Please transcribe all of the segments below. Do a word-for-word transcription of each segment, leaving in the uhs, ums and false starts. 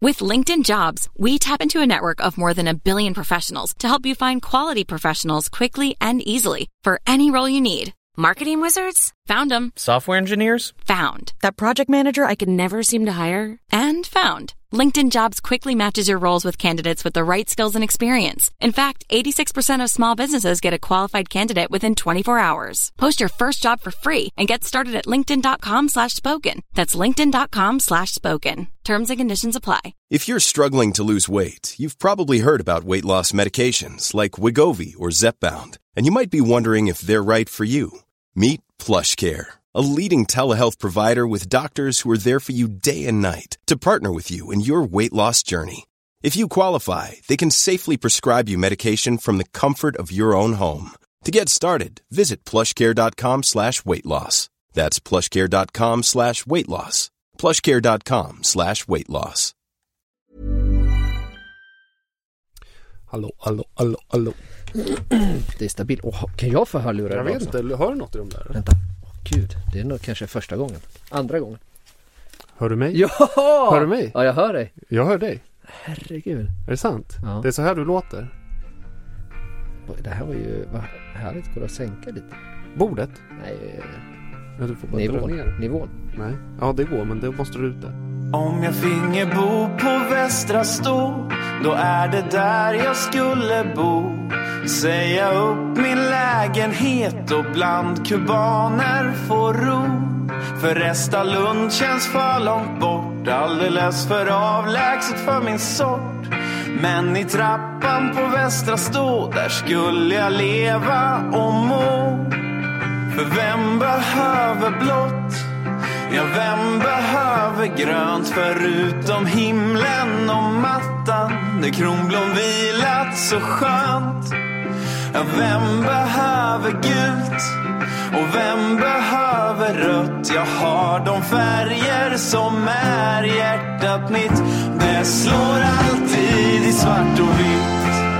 With LinkedIn Jobs, we tap into a network of more than a billion professionals to help you find quality professionals quickly and easily for any role you need. Marketing wizards? Found them. Software engineers? Found. That project manager I could never seem to hire? And found. LinkedIn Jobs quickly matches your roles with candidates with the right skills and experience. In fact, eighty-six percent of small businesses get a qualified candidate within twenty-four hours. Post your first job for free and get started at linkedin.com slash spoken. That's linkedin.com slash spoken. Terms and conditions apply. If you're struggling to lose weight, you've probably heard about weight loss medications like Wegovy or Zepbound, and you might be wondering if they're right for you. Meet PlushCare, a leading telehealth provider with doctors who are there for you day and night to partner with you in your weight loss journey. If you qualify, they can safely prescribe you medication from the comfort of your own home. To get started, visit plushcare.com slash weight loss. That's plushcare.com slash weight loss. plushcare.com slash weight loss. Hallå, hallå, hallå, hallå. Det är stabilt. Oh, kan jag få hörlurar? Jag vet inte, hör du något i dem där? Vänta, oh, gud, det är nog kanske första gången. Andra gången. Hör du mig? Ja! Hör du mig? Ja, jag hör dig. Jag hör dig. Herregud. Är det sant? Ja. Det är så här du låter. Det här var ju, vad härligt, går det att sänka lite? Bordet? Nej, ja, du får bara nivån. dra ner. Nivån. Nej, ja det går, men det måste du ut där. Om jag finge bo på Västra Stå, då är det där jag skulle bo. Säga upp min lägenhet och bland kubaner få ro. För Resta Lund känns för långt bort, alldeles för avlägset för min sort. Men i trappan på Västra Stå, där skulle jag leva och må. För vem behöver blått? Ja, vem behöver grönt förutom himlen och mattan där kronblom vilat så skönt? Ja, vem behöver gult? Och vem behöver rött? Jag har de färger som är hjärtat mitt. Det slår alltid i svart och vitt.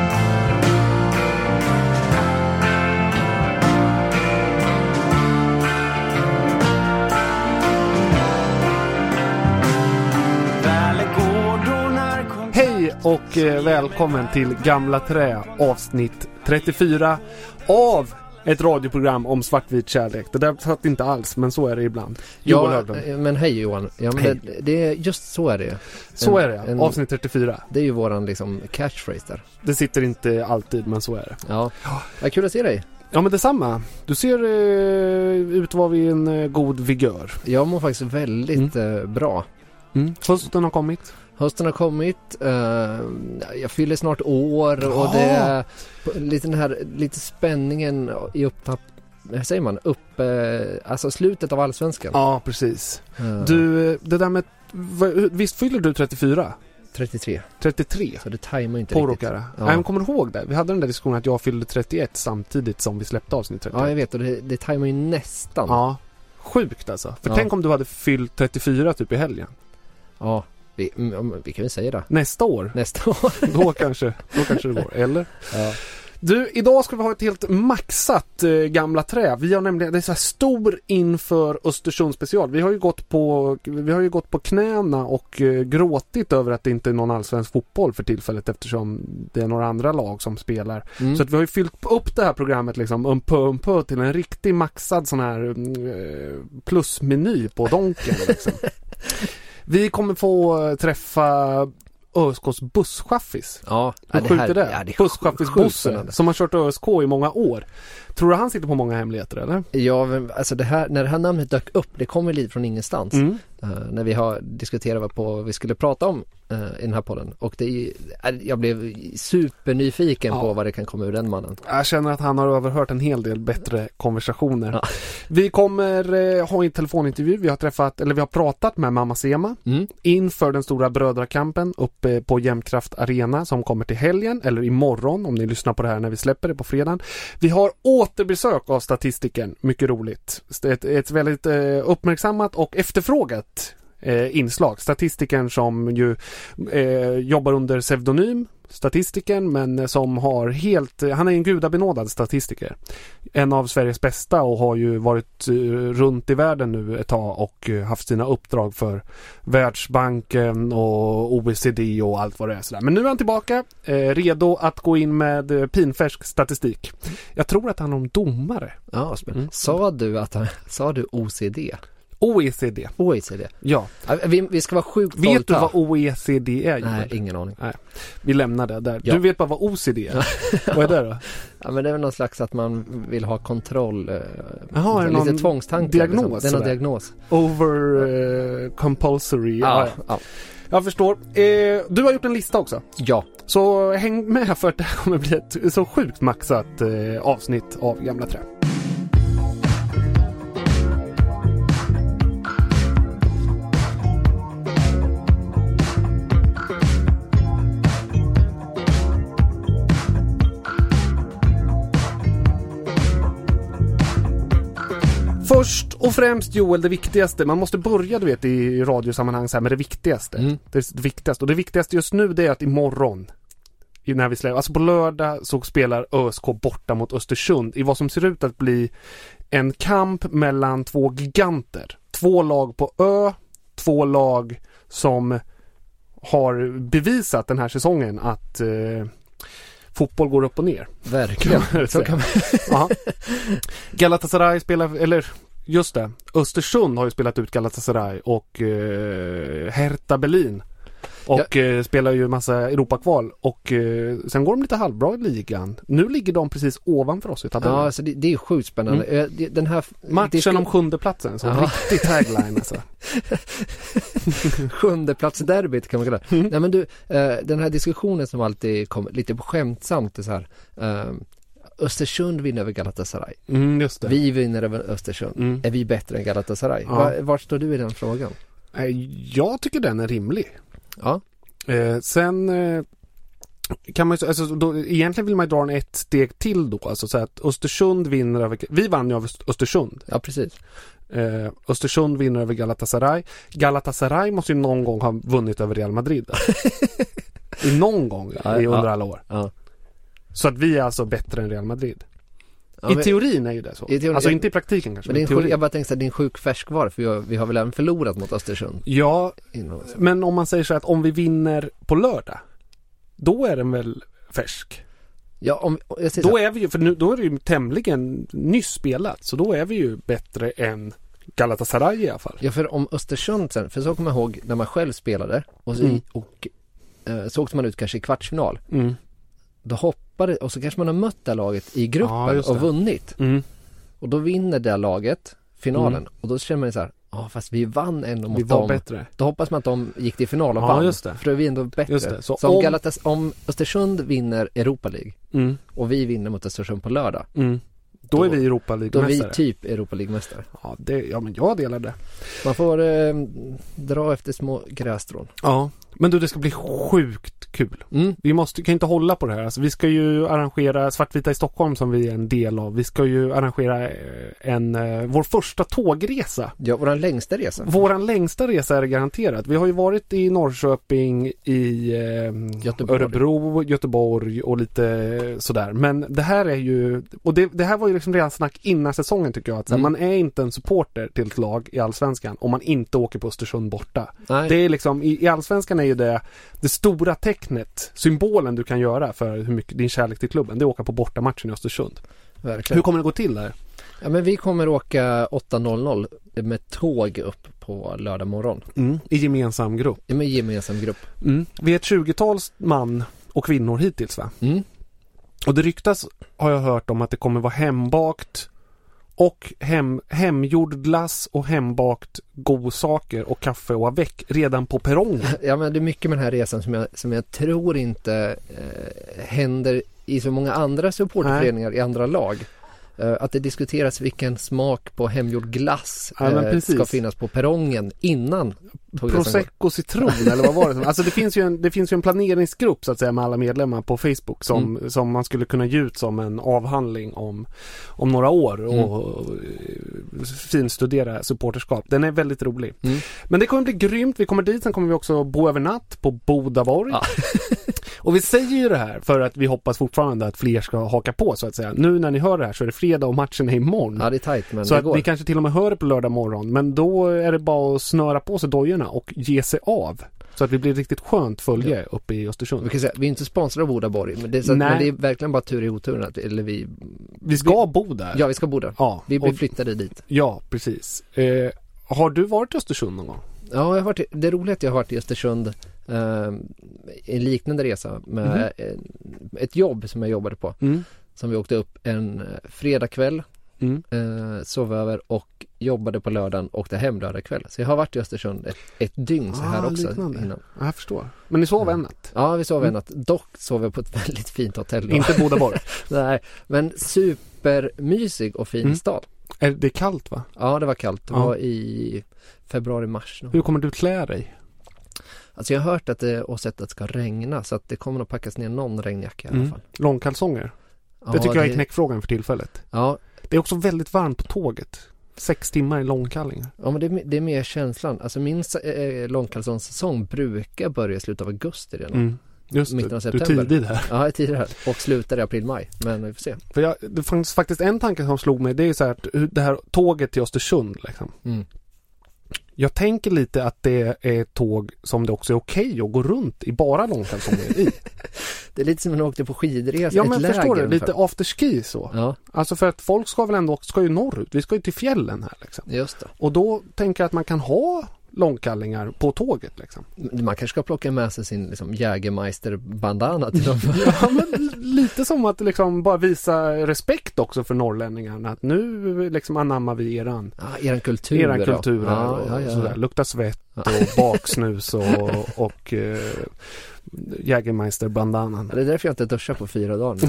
Hej och eh, välkommen till Gamla Trä, avsnitt trettiofyra av ett radioprogram om svartvit kärlek. Det där satt inte alls, men så är det ibland. Ja, men hej Johan. Ja, men hej. Det, det är just så är det. Så en, är det, en, avsnitt trettiofyra. Det är ju våran liksom catchphrase där. Det sitter inte alltid, men så är det. Ja, vad kul att se dig. Ja, men detsamma. Du ser eh, ut att vara vid en eh, god vigör. Jag mår faktiskt väldigt mm. eh, bra. Mm. Hösten har kommit. Hösten har kommit. Uh, jag fyller snart år och oh. det är lite den här lite spänningen i upptapp. Hur säger man? Upp, uh, alltså slutet av allsvenskan. Ja, precis. Uh. Du, det där med, visst fyller du trettiofyra? trettiotre. trettiotre. Så det tajmar inte på riktigt. Ja. Nej, men kommer du ihåg det? Vi hade den där diskussionen att jag fyllde trettioett samtidigt som vi släppte avsnitt trettioett. Ja, jag vet, och det, det tajmar ju nästan. Ja, sjukt alltså. För ja. Tänk om du hade fyllt trettiofyra typ i helgen. Ja, vi, vi kan väl säga det. Nästa år. Nästa år. då kanske, då kanske det går, eller? Ja. Du, idag ska vi ha ett helt maxat eh, Gamla Trä. Vi har nämligen, det är så här stor inför Östersund special. Vi har ju gått på, vi har ju gått på knäna och eh, gråtit över att det inte är någon allsvensk fotboll för tillfället, eftersom det är några andra lag som spelar. Mm. Så att vi har ju fyllt upp det här programmet liksom um på um på till en riktig maxad sån här eh, plusmeny på donken liksom. Vi kommer få träffa ÖSKs busschaffis. Ja, Hur det sjukt här, är det? Ja, det busschaffisbussen som har kört ÖSK i många år. Tror du han sitter på många hemligheter, eller? Ja, alltså det här, när det här namnet dök upp, det kommer lite från ingenstans. Mm. Uh, när vi har diskuterat på vad vi skulle prata om uh, i den här podden. Och det är, jag blev supernyfiken ja. på vad det kan komma ur den mannen. Jag känner att han har överhört en hel del bättre konversationer. Ja. Vi kommer uh, ha en telefonintervju. Vi har träffat, eller vi har pratat med mamma Sema mm. inför den stora brödrakampen uppe på Jämtkraft Arena som kommer till helgen, eller imorgon om ni lyssnar på det här när vi släpper det på fredagen. Vi har återbesök av statistiken, mycket roligt. Ett, ett väldigt eh, uppmärksammat och efterfrågat eh, inslag. Statistiken som ju eh, jobbar under pseudonym statistiken, men som har helt, han är en gudabenådad statistiker. En av Sveriges bästa och har ju varit runt i världen nu ett tag och haft sina uppdrag för Världsbanken och O E C D och allt vad det är sådär. Men nu är han tillbaka, eh, redo att gå in med pinfärsk statistik. Jag tror att han är om domare. Ja, mm. Sa du att han, sa du O C D? O E C D. O E C D. Ja. Vi, vi ska vara sjukt Vet stolta. Du vad O E C D är? Nej, ingen aning. Nej. Vi lämnar det där. Ja. Du vet bara vad O C D är. Vad är det då? Ja, men det är väl någon slags att man vill ha kontroll. Eh, Jaha, är det lite tvångstankar. Diagnos? Liksom. Det är någon diagnos. Over uh, compulsory. Ja, ja. ja. Jag förstår. Eh, du har gjort en lista också. Ja. Så häng med för att det kommer bli ett så sjukt maxat eh, avsnitt av Gamla Trä. Först och främst, Joel, det viktigaste. Man måste börja, du vet, i radiosammanhang så här med det viktigaste. Mm. Det är det viktigaste. Och det viktigaste just nu, det är att imorgon, när vi släpper, alltså på lördag, så spelar ÖSK borta mot Östersund i vad som ser ut att bli en kamp mellan två giganter. Två lag på Ö, två lag som har bevisat den här säsongen att eh, fotboll går upp och ner. Verkligen. Så kan man... Galatasaray spelar, eller just det, Östersund har ju spelat ut Galatasaray och eh, Hertha Berlin. Och ja. eh, spelar ju massa Europakval. Och eh, sen går de lite halvbra i ligan. Nu ligger de precis ovanför oss i tabellen. Ja, alltså det, det är sjukt spännande. Mm. Den här, matchen ska... om sjunde platsen. Så ja. Riktig tagline alltså. Sjunde plats derbyt kan man kalla det. Mm. Nej, men du, eh, den här diskussionen som alltid kommer lite skämtsamt är så här. Eh, Östersund vinner över Galatasaray. Mm, just det. Vi vinner över Östersund. Mm. Är vi bättre än Galatasaray? Ja. Var, var står du i den frågan? Jag tycker den är rimlig. Ja. Eh, sen eh, kan man ju, alltså, då, egentligen vill man ju dra en ett steg till då, alltså så att Östersund vinner över, vi vann ju av Östersund. Ja, precis. Eh, Östersund vinner över Galatasaray. Galatasaray måste ju någon gång ha vunnit över Real Madrid. I någon gång ja, i under ja, alla år. Ja. Så att vi är alltså bättre än Real Madrid. Ja, I men, teorin är ju det så. Teorin, alltså inte i praktiken kanske. Men men sjuk, jag bara tänkte att din sjuk färskvar, för vi har, vi har väl även förlorat mot Östersund. Ja, men om man säger så att om vi vinner på lördag, då är den väl färsk. Ja, om, jag då är vi ju, för nu, då är det ju tämligen nyss spelat, så då är vi ju bättre än Galatasaray i alla fall. Ja, för om Östersund sen, för så kommer jag ihåg när man själv spelade och så, mm. och, eh, så åkte man ut kanske i kvartsfinal. Mm. Då hoppade, och så kanske man har mött det laget i gruppen ja, och vunnit. Mm. Och då vinner det laget finalen. Mm. Och då känner man så här, ja ah, fast vi vann ändå mot vi var dem. Bättre. Då hoppas man att de gick till final och ja, vann. Just det. För då är vi ändå bättre. Just det. Så, så om, om, Galatas, om Östersund vinner Europa League mm. och vi vinner mot Östersund på lördag. Mm. Då, då är vi Europa League-mästare. Då är vi typ Europa League-mästare. Ja, det, ja, men jag delar det. Man får eh, dra efter små grässtrån. Ja, men du, det ska bli sjukt kul. Mm. Vi måste, kan inte hålla på det här. Alltså, vi ska ju arrangera Svartvita i Stockholm som vi är en del av. Vi ska ju arrangera en, vår första tågresa. Ja, våran längsta resa. Våran längsta resa är garanterat. Vi har ju varit i Norrköping, i eh, Göteborg. Örebro, Göteborg och lite sådär. Men det här är ju, och det, det här var ju liksom redan snack innan säsongen tycker jag. Att mm. man är inte en supporter till ett lag i Allsvenskan om man inte åker på Östersund borta. Nej. Det är liksom, i, i Allsvenskan är ju det, det stora tecknet, symbolen du kan göra för hur mycket din kärlek till klubben, det är att åka på bortamatchen i Östersund. Verkligen. Hur kommer det gå till där? Ja, men vi kommer åka åtta noll noll med tåg upp på lördag morgon. Mm, i gemensam grupp. Ja, med gemensam grupp. Mm. Vi är ett tjugotals man och kvinnor hittills, va? Mm. Och det ryktas, har jag hört om, att det kommer vara hembakt och hem, hemgjord glass och hembakt godsaker och kaffe och avec redan på perrongen. Ja, men det är mycket med den här resan som jag, som jag tror inte eh, händer i så många andra supporterföreningar i andra lag. Eh, att det diskuteras vilken smak på hemgjord glass ja, eh, ska finnas på perrongen innan Prosecco citron eller vad var det? Alltså det finns ju en, det finns ju en planeringsgrupp så att säga med alla medlemmar på Facebook som, mm. som man skulle kunna ge ut som en avhandling om, om några år och, mm. och finstudera supporterskap. Den är väldigt rolig. Mm. Men det kommer bli grymt. Vi kommer dit, sen kommer vi också bo över natt på Bodaborg. Ja. Och vi säger ju det här för att vi hoppas fortfarande att fler ska haka på så att säga. Nu när ni hör det här så är det fredag och matchen är imorgon. Ja, det är tajt, men så det att går. ni kanske till och med hör det på lördag morgon. Men då är det bara att snöra på sig dojorna och ge sig av. Så att vi blir riktigt skönt följe ja. uppe i Östersund. Vi kan säga, vi är inte sponsrade av Odaborg, men det, är så att, men det är verkligen bara tur i oturen att, eller vi... Vi ska vi, bo där. Ja, vi ska bo där. Ja, vi blir och, flyttade dit. Ja, precis. Eh, har du varit i Östersund någon gång? Ja, jag har varit, det är roligt att jag har varit i Östersund eh, en liknande resa med mm. ett jobb som jag jobbade på. Mm. Som vi åkte upp en fredagkväll, mm. eh, sov över och jobbade på lördagen och åkte hem lördag kväll. Så jag har varit i Östersund ett, ett dygn så här ah, också. Innan. Ja, jag förstår. Men ni sov en natt? Ja, vi sov en natt. Dock sov vi på ett väldigt fint hotell då. Inte Bodaborg? Nej, men supermysig och fin mm. stad. Är det kallt va? Ja, det var kallt. Det ja. var i februari-mars. Hur kommer du klä dig? Alltså jag har hört att det och sett att det ska regna så att det kommer att packas ner någon regnjacka i alla fall. Mm. Långkalsonger? Ja, det tycker det... jag är knäckfrågan för tillfället. Ja. Det är också väldigt varmt på tåget. Sex timmar i långkallingar. Ja, men det är, det är mer känslan. Alltså min äh, långkalsonssäsong brukar börja i slutet av augusti redan. Mm. Just det, du är tidig här. Ja, jag är tidig här. Och slutar i april-maj. Men vi får se. För jag, det fanns faktiskt en tanke som slog mig. Det är så här att det här tåget till Östersund liksom. Mm. Jag tänker lite att det är ett tåg som det också är okej att gå runt i bara långkalsonger i. Det är lite som när man åkte på skidresa. Ja, men förstår du, lite afterski så. Ja. Alltså för att folk ska väl ändå, ska ju norrut. Vi ska ju till fjällen här liksom. Just det. Och då tänker jag att man kan ha långkallingar på tåget liksom. Man kanske ska plocka med sig sin liksom, Jägermeister-bandana till dem. Ja, men lite som att liksom bara visa respekt också för norrlänningarna. Att nu liksom anammar vi eran, ja, eran kultur. Eran kultur ja, och ja, ja. sådär. Lukta svett ja. och baksnus och, och uh, Jägermeister-bandanan. Ja, det är därför jag inte duschar på fyra dagar.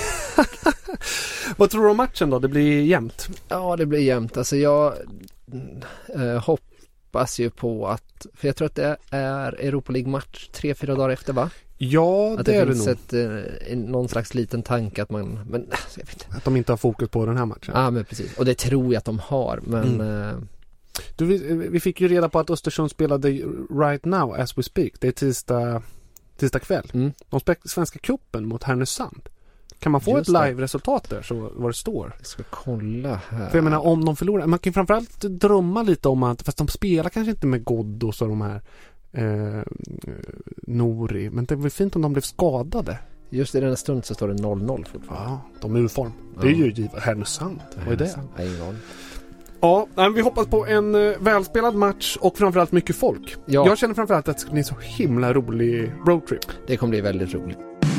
Vad tror du om matchen då? Det blir jämnt. Ja, det blir jämnt. Alltså jag äh, hoppas ju på att, för jag tror att det är Europa League-match tre, fyra dagar efter va? Ja, att det, det är finns det nog. Ett, eh, någon slags liten tanke att man, men jag vet inte. Att de inte har fokus på den här matchen. Ja, men precis. Och det tror jag att de har, men... Mm. Eh, du, vi, vi fick ju reda på att Östersund spelade right now as we speak. Det är tisdag, tisdag kväll. Mm. De spelar Svenska cupen mot Härnösand. Kan man få Just ett live-resultat där så vad det står? Jag ska kolla här. För jag menar, om de förlorar, man kan framförallt drömma lite om att, fast de spelar kanske inte med Ghoddos och de här eh, Nori, men det var fint om de blev skadade. Just i den stund så står det noll noll fortfarande. Ja, de är ur form. Det är ja. ju Härnösand. Vad är det? Ingen Ja, vi hoppas på en uh, välspelad match och framförallt mycket folk. Ja. Jag känner framförallt att det ska bli en så himla rolig roadtrip. Det kommer bli väldigt roligt.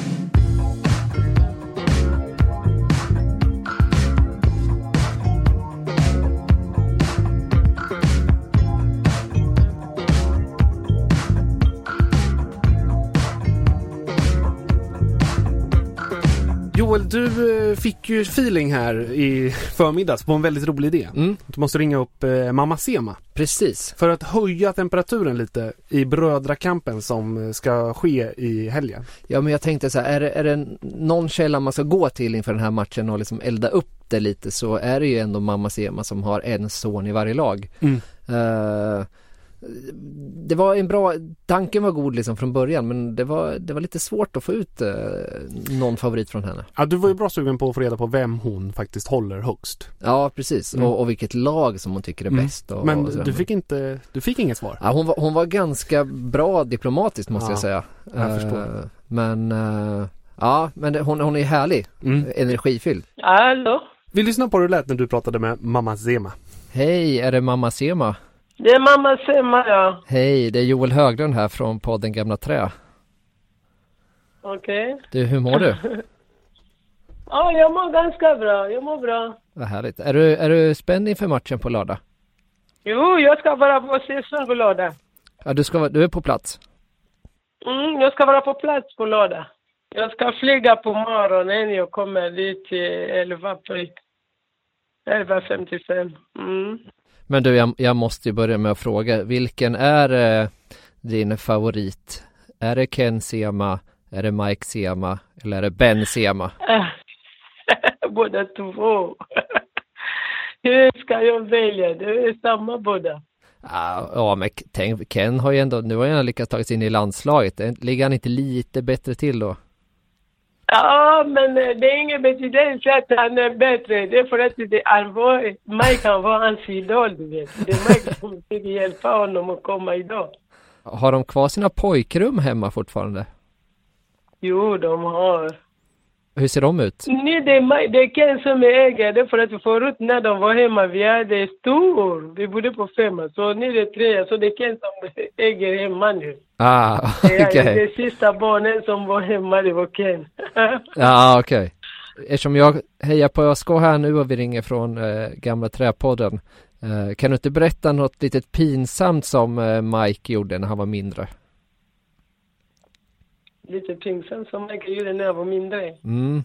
Joel, du fick ju feeling här i förmiddags på en väldigt rolig idé. Mm. Du måste ringa upp eh, Mamma Sema. Precis. För att höja temperaturen lite i brödrakampen som ska ske i helgen. Ja, men jag tänkte så här, är det, är det någon källa man ska gå till inför den här matchen och liksom elda upp det lite, så är det ju ändå Mamma Sema som har en son i varje lag. Mm. Uh, det var en bra, tanken var god liksom från början, men det var, det var lite svårt att få ut eh, någon favorit från henne. Ja, du var ju bra sugen på att få reda på vem hon faktiskt håller högst. Ja, precis. Mm. Och, och vilket lag som hon tycker är mm. bäst. Och, men och du fick inte, du fick inget svar. Ja, hon var, hon var ganska bra diplomatiskt måste ja, jag säga. Jag uh, förstår. Men uh, ja, men det, hon, hon är härlig, mm. energifylld. Hallå? Vi lyssnar på hur det lät när du pratade med Mamma Sema. Hej, är det Mamma Sema? Det är Mamma Sema, ja. Hej, det är Joel Höglund här från podden Gamla Trä. Okej. Okay. Du, hur mår du? Ja, jag mår ganska bra. Jag mår bra. Vad härligt. Är du, är du spänd inför matchen på lördag? Jo, jag ska vara på säsong på lördag. Ja, du, ska, du är på plats? Mm, jag ska vara på plats på lördag. Jag ska flyga på morgonen. Jag kommer dit till elva femtiofem. Mm. Men du, jag, jag måste ju börja med att fråga, vilken är eh, din favorit? Är det Ken Sema, är det Mike Sema eller är det Ben Sema? Båda två. Hur ska jag välja? Det är samma båda. Ja, ja men tänk, Ken har ju ändå, nu har han lyckats ta sig in i landslaget. Ligger han inte lite bättre till då? Ja, men det är ingen betydelse att han är bättre. Det är för att det är var, Mike kan vara hans idol, du vet. Det är Mike som fick hjälpa honom att komma idag. Har de kvar sina pojkrum hemma fortfarande? Jo, de har. Hur ser de ut? Nej, det är, det är Ken som är ägare. För att förut när de var hemma, vi hade stor. Vi bodde på femma. Så nu är det tre. Så det är Ken som äger hemma nu. Ah, okej. Okay. Det sista barnen som var hemma, det var Ken. Ja, okej. Okay. Eftersom jag hejar på ÖSK här nu och vi ringer från eh, gamla träpodden. Eh, kan du inte berätta något litet pinsamt som eh, Mike gjorde när han var mindre? Lite pinsamt som Mike gjorde när jag var mindre. Mm.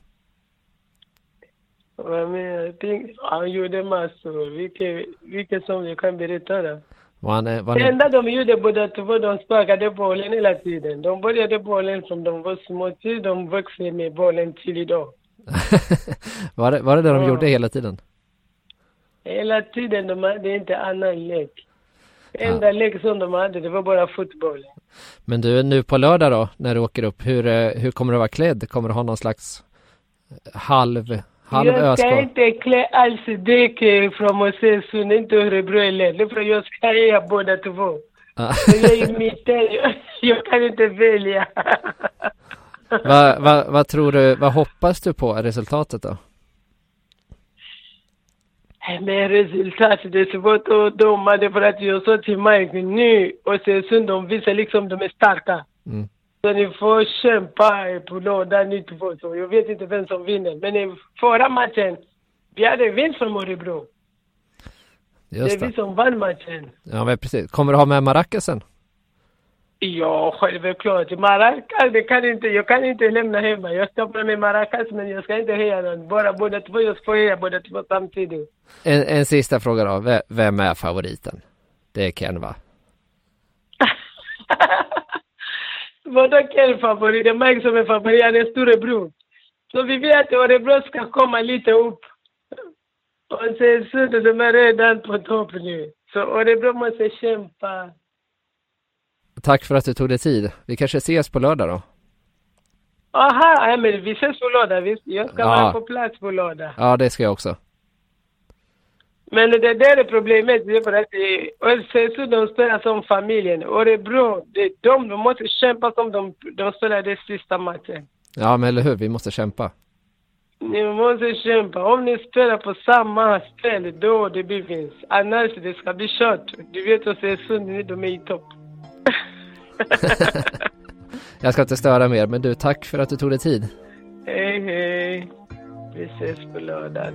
Men, ping, han gjorde massor. Vilket, vilket som jag kan berätta då. Var han, var det enda de gjorde båda två, de sparkade bollen hela tiden. De började bollen som de var små till, de växte med bollen till idag. var, det, var det det de ja. gjorde hela tiden? Hela tiden, de hade inte annan lek. Enda ja. lek som de hade, det var bara fotboll. Men du, nu på lördag då, när du åker upp, hur, hur kommer du vara klädd? Kommer du ha någon slags halv, halv Jag ska öskål? inte klä alls däck från Östersund, inte Örebro eller. För jag ska heja båda två. Ja. Jag är mitt, jag, jag kan inte välja. Vad va, va tror du, vad hoppas du på resultatet då? Men resultatet, det är svårt att döma det för att jag sa till Mike nu och sen de visar liksom de är starka. Mm. Så ni får kämpa på lördag ni två. Så jag vet inte vem som vinner. Men i förra matchen, vi hade vinst från Örebro. Just det är vi som vann matchen. Ja, men precis. Kommer du ha med Maracasen? Ja, självklart. Maracas, det kan inte, jag kan inte lämna hemma. Jag ska bara med Maracas, men jag ska inte heja någon. Bara båda två, jag ska heja båda två samtidigt. En, en sista fråga då. Vem är favoriten? Det är Ken, va? Vadå Ken favorit? Det är Mike som är favorit. Han är storebror. Så vi vet att Örebro ska komma lite upp. Och sen så de är redan på topp nu. Så Örebro måste kämpa. Tack för att du tog dig tid. Vi kanske ses på lördag då? Aha, ja, men vi ses på lördag. Visst? Jag ska ja. vara på plats på lördag. Ja, det ska jag också. Men det där är problemet. Det är för att så de spelar som familjen. Örebro, det är de, de måste kämpa som de, de spelar det sista matchen. Ja, men eller hur? Vi måste kämpa. Ni måste kämpa. Om ni spelar på samma spel, då det blir vinst. Annars det ska bli kört. Du vet att det är sund, de är i topp. Jag ska inte störa mer, men du, tack för att du tog dig tid. Hej, hej. Vi ses på lördag.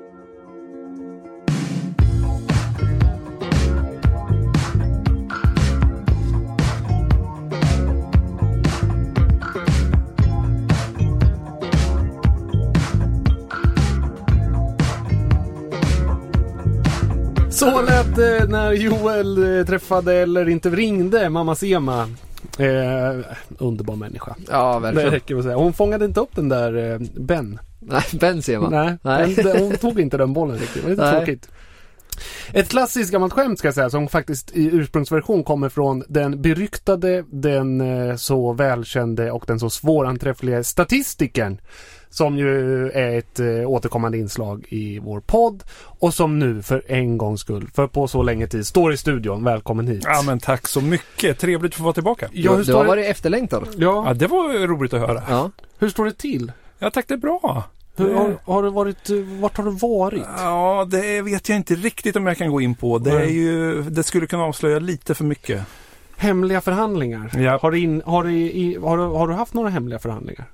Så lät det när Joel eh, träffade eller inte ringde mamma Sema. Eh, underbar människa. Ja, verkligen. Det räcker att säga. Hon fångade inte upp den där eh, Ben. Nej, Ben Sema. Nej, Nej. Den, hon tog inte den bollen riktigt. Det var lite Nej. tråkigt. Ett klassiskt gammalt skämt ska jag säga, som faktiskt i ursprungsversion kommer från den beryktade, den eh, så välkände och den så svåranträffliga statistikern, som ju är ett eh, återkommande inslag i vår podd och som nu för en gångs skull, för på så länge tid, står i studion. Välkommen hit. Ja, men tack så mycket. Trevligt att få vara tillbaka. Ja, du, du har varit efterlängtad. Ja. ja, det var roligt att höra. Ja. Hur står det till? Ja, tack, det är bra. Hur, har, har du varit, vart har du varit? Ja, det vet jag inte riktigt om jag kan gå in på. Det, är ju, det skulle kunna avslöja lite för mycket. Hemliga förhandlingar? Ja. Har, du in, har, du i, har, du, har du haft några hemliga förhandlingar?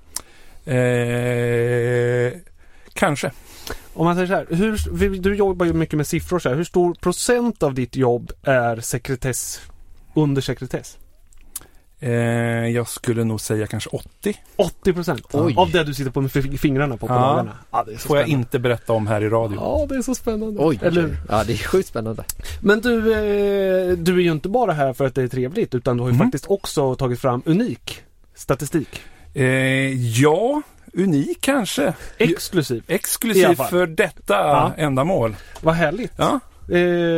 Eh, kanske. Om man säger så här, hur, du jobbar ju mycket med siffror så här, hur stor procent av ditt jobb är sekretess, under sekretess? Eh, jag skulle nog säga kanske åttio. åttio procent av det du sitter på med fingrarna på på ja. dagarna. Ja, det är så får spännande. Jag inte berätta om här i radio. Ja, det är så spännande. Oj, eller? Ja, det är sjukt spännande. Men du, eh, du är ju inte bara här för att det är trevligt, utan du har ju mm. faktiskt också tagit fram unik statistik. Eh, ja, unik kanske. Exklusiv. Exklusiv för detta ja. ändamål. Vad härligt. Ja. Eh,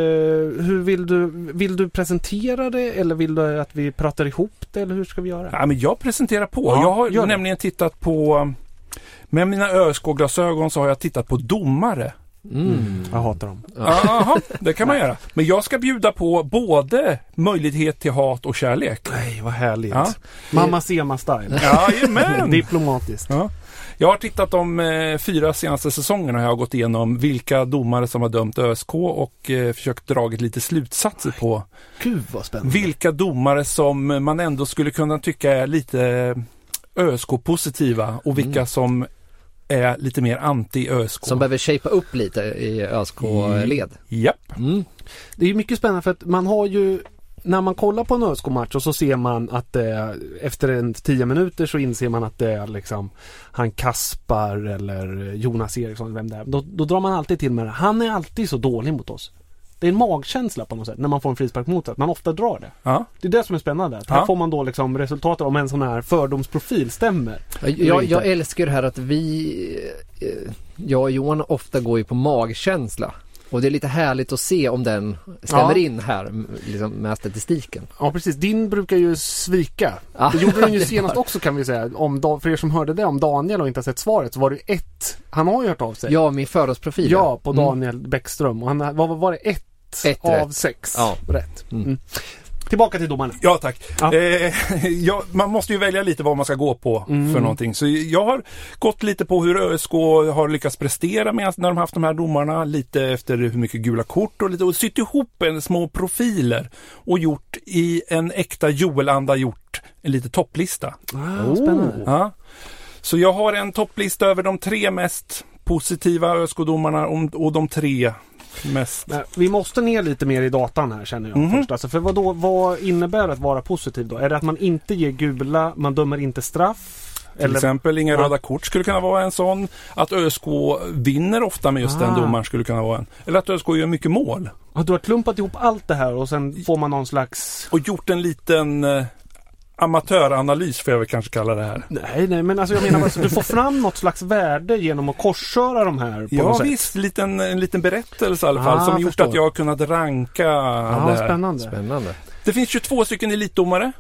hur vill du, vill du presentera det eller vill du att vi pratar ihop det eller hur ska vi göra? Ja, men jag presenterar på. Ja, jag har gör det. nämligen tittat på, med mina ÖSK-glasögon så har jag tittat på domare. Mm. Jag hatar dem. Jaha, det kan man göra. Men jag ska bjuda på både möjlighet till hat och kärlek. Nej, vad härligt. Ja. Mamma Sema-style. Jajamän. Diplomatiskt. Ja. Jag har tittat de eh, fyra senaste säsongerna. Jag har gått igenom vilka domare som har dömt ÖSK och eh, försökt dragit lite slutsatser på Gud vad spännande. vilka domare som man ändå skulle kunna tycka är lite ÖSK-positiva och vilka mm. som är lite mer anti-ÖSK. Som behöver shapea upp lite i ÖSK-led. Japp. Mm. Det är ju mycket spännande för att man har ju när man kollar på en ÖSK-match och så ser man att det, efter en tio minuter så inser man att det är liksom han Kaspar eller Jonas Eriksson, vem det är. Då, då drar man alltid till med det. Han är alltid så dålig mot oss. Det är en magkänsla på något sätt när man får en frispark mot sig. Man ofta drar det. Ja. Det är det som är spännande. Att ja. Här får man då liksom resultatet om en sån här fördomsprofil stämmer. Jag, jag älskar det här att vi, jag och Johan ofta går ju på magkänsla. Och det är lite härligt att se om den stämmer ja. in här liksom med statistiken. Ja, precis. Din brukar ju svika. Ja. Det gjorde den ju senast också kan vi säga. Om, för er som hörde det om Daniel och inte har sett svaret så var det ett. Han har ju hört av sig. Ja, min fördomsprofil. Ja, på Daniel mm. Bäckström. Och han, vad var det? Ett, ett av rätt. sex. Ja. Rätt. Mm. Mm. Tillbaka till domarna. Ja, tack. Ja. Eh, ja, man måste ju välja lite vad man ska gå på mm. för någonting. Så jag har gått lite på hur ÖSK har lyckats prestera med när de haft de här domarna. Lite efter hur mycket gula kort och lite och sytt ihop en små profiler och gjort i en äkta Joel-anda gjort en lite topplista. Ah, spännande. Ja. Så jag har en topplista över de tre mest positiva ÖSK-domarna och de tre mest. Nej, vi måste ner lite mer i datan här känner jag mm-hmm. först. Alltså, för vad, då, vad innebär att vara positiv då? Är det att man inte ger gula, man dömer inte straff? Till eller? exempel inga ja. röda kort skulle kunna vara en sån. Att ÖSK vinner ofta med just ah. den domaren skulle kunna vara en. Eller att ÖSK gör mycket mål. Ja, du har klumpat ihop allt det här och sen får man någon slags... Och gjort en liten... Eh, amatöranalys får jag väl kanske kalla det här. Nej, nej, men alltså jag menar alltså, du får fram något slags värde genom att korsköra de här på ja, något sätt. Visst, liten, en liten berättelse i alla fall ah, som gjort förstår. Att jag har kunnat ranka ah, det här. Spännande. Spännande. Det finns tjugotvå stycken elitdomare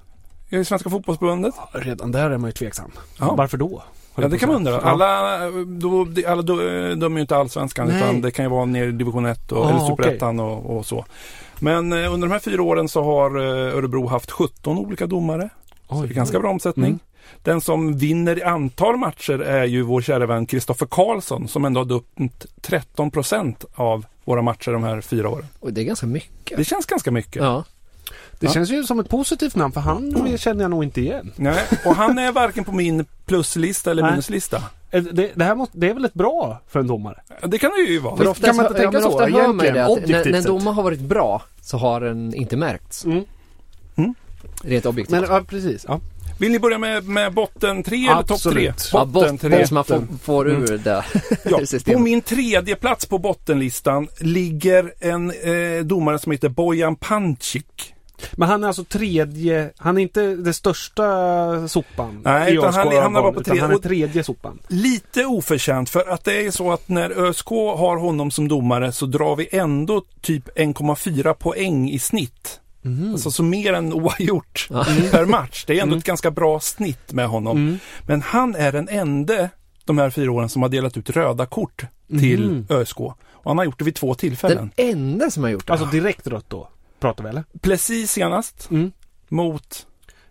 i Svenska fotbollsförbundet. Ja, redan där är man ju tveksam. Ja. Varför då? Ja, det kan man undra. Alla, då, alla då, de är ju inte allsvenskan nej. Utan det kan ju vara ner i division ett och, ah, eller superettan okay. och, och så. Men eh, under de här fyra åren så har eh, Örebro haft sjutton olika domare. Oj, så det är ganska bra omsättning. Mm. Den som vinner i antal matcher är ju vår kära vän Kristoffer Karlsson som ändå har dömt tretton procent av våra matcher de här fyra åren. Och det är ganska mycket. Det känns ganska mycket. Ja. Det ja. känns ju som ett positivt namn för han mm. känner jag nog inte igen. Nej, och han är varken på min pluslista eller minuslista. Det, det här måste, det är väl ett bra för en domare? Det kan det ju vara. För ofta, kan man inte tänka ja, så? Ofta hör man det att när, när en sett. domare har varit bra så har den inte märkts. Mm. Mm. Rent objektivt. Men, ja, precis. Ja. Vill ni börja med, med botten tre eller topp tre? Ja, botten tre. Som man får, får ur mm. det ja, på min tredje plats på bottenlistan ligger en eh, domare som heter Bojan Pancic. Men han är alltså tredje, han är inte det största sopan. Nej, utan han, han är bara på tredje, han är tredje sopan. Lite oförtjänt för att det är så att när ÖSK har honom som domare så drar vi ändå typ en komma fyra poäng i snitt. Mm. Alltså så mer än oavgjort mm. per match. Det är ändå mm. ett ganska bra snitt med honom. Mm. Men han är den enda de här fyra åren som har delat ut röda kort till mm. ÖSK. Och han har gjort det vid två tillfällen. Den enda som har gjort det? Alltså direkt rött då? Pratar vi eller? Precis senast. Mm. Mot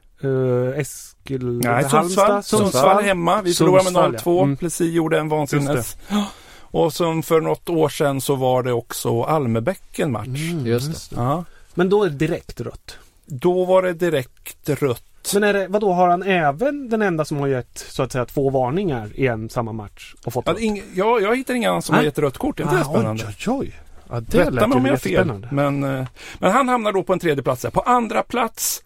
uh, Eskil... Nej, Sundsvall. Sundsvall hemma. Vi förlorade med noll två. Ja. Mm. Precis gjorde en vansinnes. Och som för något år sedan så var det också Almebäcken match. Mm, just det. Ja. Men då är det direkt rött. Då var det direkt rött. Men är det, vadå, har han även den enda som har gett så att säga två varningar i en samma match och fått ja, ing, ja, jag hittar ingen annan som Nej. har gett rött kort. Det är ah, spännande. Oj, oj, oj. Ja, det Rätta mig om jag har fel. Men, men han hamnar då på en tredje plats. På andra plats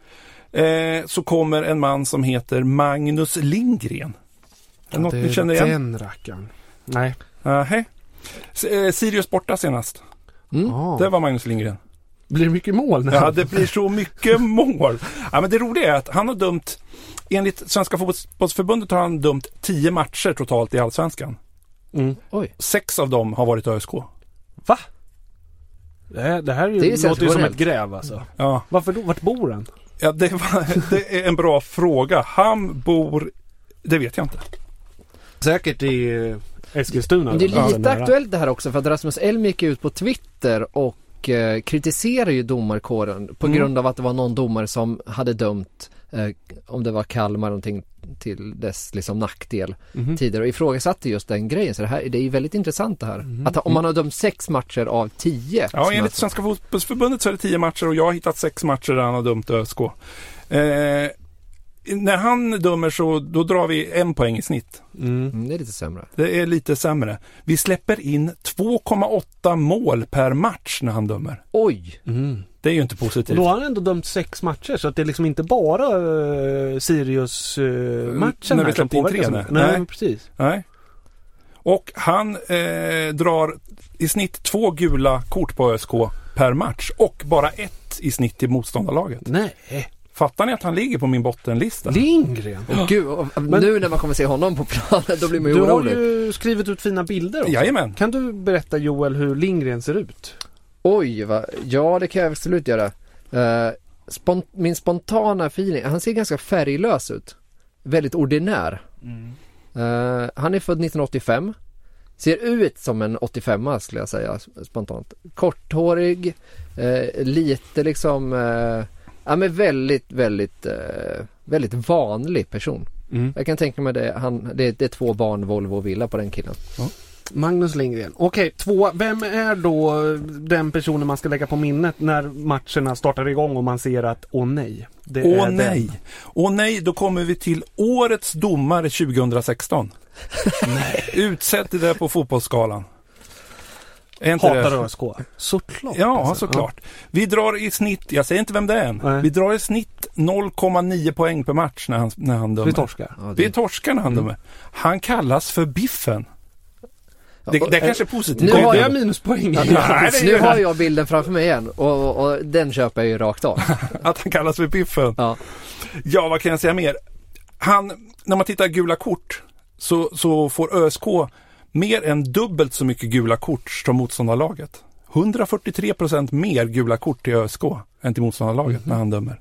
eh, så kommer en man som heter Magnus Lindgren. Ja, något det ni känner igen? Den rackaren. Nej. Uh, hej. Sirius borta senast. Mm. Det var Magnus Lindgren. Blir det mycket mål? Ja, det blir så mycket mål. Ja, men det roliga är att han har dömt, enligt Svenska fotbollsförbundet har han dömt tio matcher totalt i Allsvenskan. Mm. Oj. Sex av dem har varit ÖSK. Va? Det här, det här är ju, Det är låter ju som ett gräv alltså. Ja. Varför då? Vart bor han? Ja, det, var, det är en bra fråga. Han bor, det vet jag inte. Säkert i Eskilstuna. Det är lite ja, aktuellt det här också, för att Rasmus Elm gick ut på Twitter och eh, kritiserar ju domarkåren på mm. grund av att det var någon domare som hade dömt eh, om det var Kalmar någonting till dess liksom nackdel mm. tidigare och ifrågasatte just den grejen. Så det, här, det är ju väldigt intressant det här. Mm. Att om man har dömt sex matcher av tio. Ja, enligt Svenska fotbollsförbundet så är det tio matcher och jag har hittat sex matcher där han har dömt ÖSK. Eh, när han dömer så då drar vi en poäng i snitt. Mm. Mm, det är lite sämre. Det är lite sämre. Vi släpper in två komma åtta mål per match när han dömer. Oj! Mm. Det är ju inte positivt. Och då har han ändå dömt sex matcher så att det är liksom inte bara uh, Sirius-matchen uh, när vi släppte in tre. Nej, nej, precis. Nej. Och han eh, drar i snitt två gula kort på ÖSK per match och bara ett i snitt i motståndarlaget. Nej. Fattar ni att han ligger på min bottenlista? Lindgren? Oh, Gud, men, nu när man kommer se honom på planen då blir man ju du orolig. Du har ju skrivit ut fina bilder också. Jajamän. Kan du berätta, Joel, hur Lindgren ser ut? Oj, va? Ja, det kan jag absolut göra. Uh, spont- min spontana feeling, han ser ganska färglös ut. Väldigt ordinär. Mm. Uh, han är född nittonhundraåttiofem. Ser ut som en åttiofemma skulle jag säga spontant. Korthårig, uh, lite liksom... Uh, ja, men väldigt, väldigt, uh, väldigt vanlig person. Mm. Jag kan tänka mig det, han, det, det är två barn, Volvo och villa på den killen. Ja. Magnus Lindgren. Okej, två. Vem är då den personen man ska lägga på minnet när matcherna startar igång och man ser att åh nej. Det åh är nej. Den. Åh nej, då kommer vi till årets domare tjugohundrasexton. Nej. Utsett det där på fotbollsskalan. Hatar ÖSK. Såklart. Ja, alltså. såklart. Ja. Vi drar i snitt, jag säger inte vem det är än. Nej. Vi drar i snitt noll komma nio poäng per match när han, när han dömer. Vi torskar. Ja, det... Vi torskar när han mm. dömer. Han kallas för Biffen. Det, det är kanske är positivt. Nu har jag minuspoäng. Ja, nej, nu har jag bilden framför mig igen och, och den köper jag ju rakt av. Att han kallas för Biffen. Ja. Ja, vad kan jag säga mer? Han, när man tittar gula kort så, så får ÖSK mer än dubbelt så mycket gula kort som motståndarlaget. hundrafyrtiotre procent mer gula kort till ÖSK än till motståndarlaget mm-hmm. när han dömer.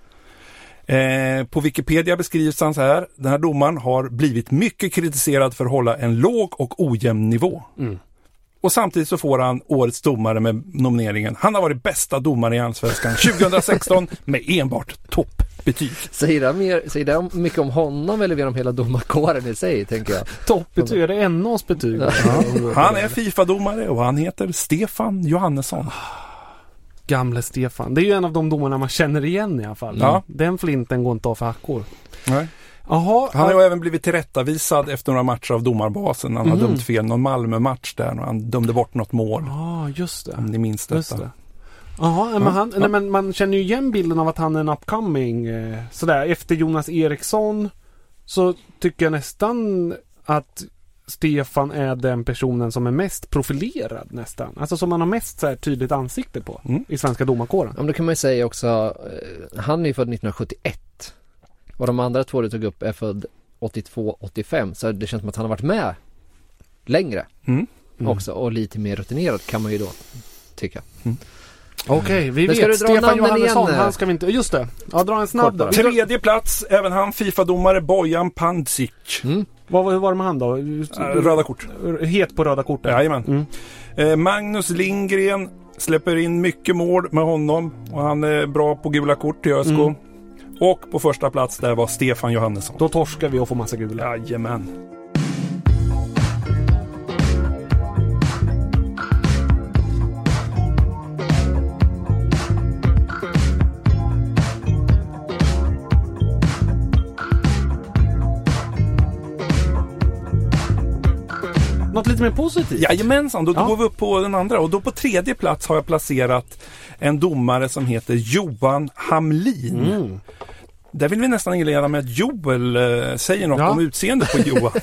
Eh, på Wikipedia beskrivs han så här: den här domaren har blivit mycket kritiserad för att hålla en låg och ojämn nivå. Mm. Och samtidigt så får han årets domare med nomineringen. Han har varit bästa domare i Allsvenskan tjugohundrasexton med enbart toppbetyg. Säger det, mer, säger det mycket om honom eller mer om hela domarkåren i sig, tänker jag? Toppbetyg, är det N A:s betyg? Ja. Han är FIFA-domare och han heter Stefan Johannesson. Gamle Stefan. Det är ju en av de domarna man känner igen i alla fall. Ja. Den flinten går inte av för hackor. Nej. Aha, han har ju även blivit tillrättavisad efter några matcher av domarbasen. Han mm. har dömt fel, någon Malmö-match där och han dömde bort något mål. Ja, ah, just det. Om ni minns detta. Jaha, men, han, ja. nej, men man känner ju igen bilden av att han är en upcoming. Eh, sådär, efter Jonas Eriksson så tycker jag nästan att Stefan är den personen som är mest profilerad nästan. Alltså som man har mest så här tydligt ansikte på mm. i svenska domarkåren. Ja, då kan man ju säga också, han är ju född nittonhundrasjuttioett. Och de andra två du tog upp är född åttiotvå åttiofem. Så det känns som att han har varit med längre mm. Mm. också. Och lite mer rutinerad kan man ju då tycka. Mm. Okej, okay, vi men vet. Stefan Johannesson, igen? Han ska vi inte... Just det. Ja, dra en snabb då. Tredje plats, även han FIFA-domare Bojan Pandzic. Mm. Vad, hur var det med han då? Röda kort. Het på röda kort. Jajamän. Mm. Eh, Magnus Lindgren släpper in mycket mål med honom. Och han är bra på gula kort i ÖSK. Mm. Och på första plats där var Stefan Johannesson. Då torskar vi och får massa gula. Jajamän. Något lite mer positivt. Jajamensan, då, då ja. går vi upp på den andra. Och då på tredje plats har jag placerat en domare som heter Johan Hamlin. Mm. Där vill vi nästan inleda med att Joel eh, säger något ja. om utseendet på Johan.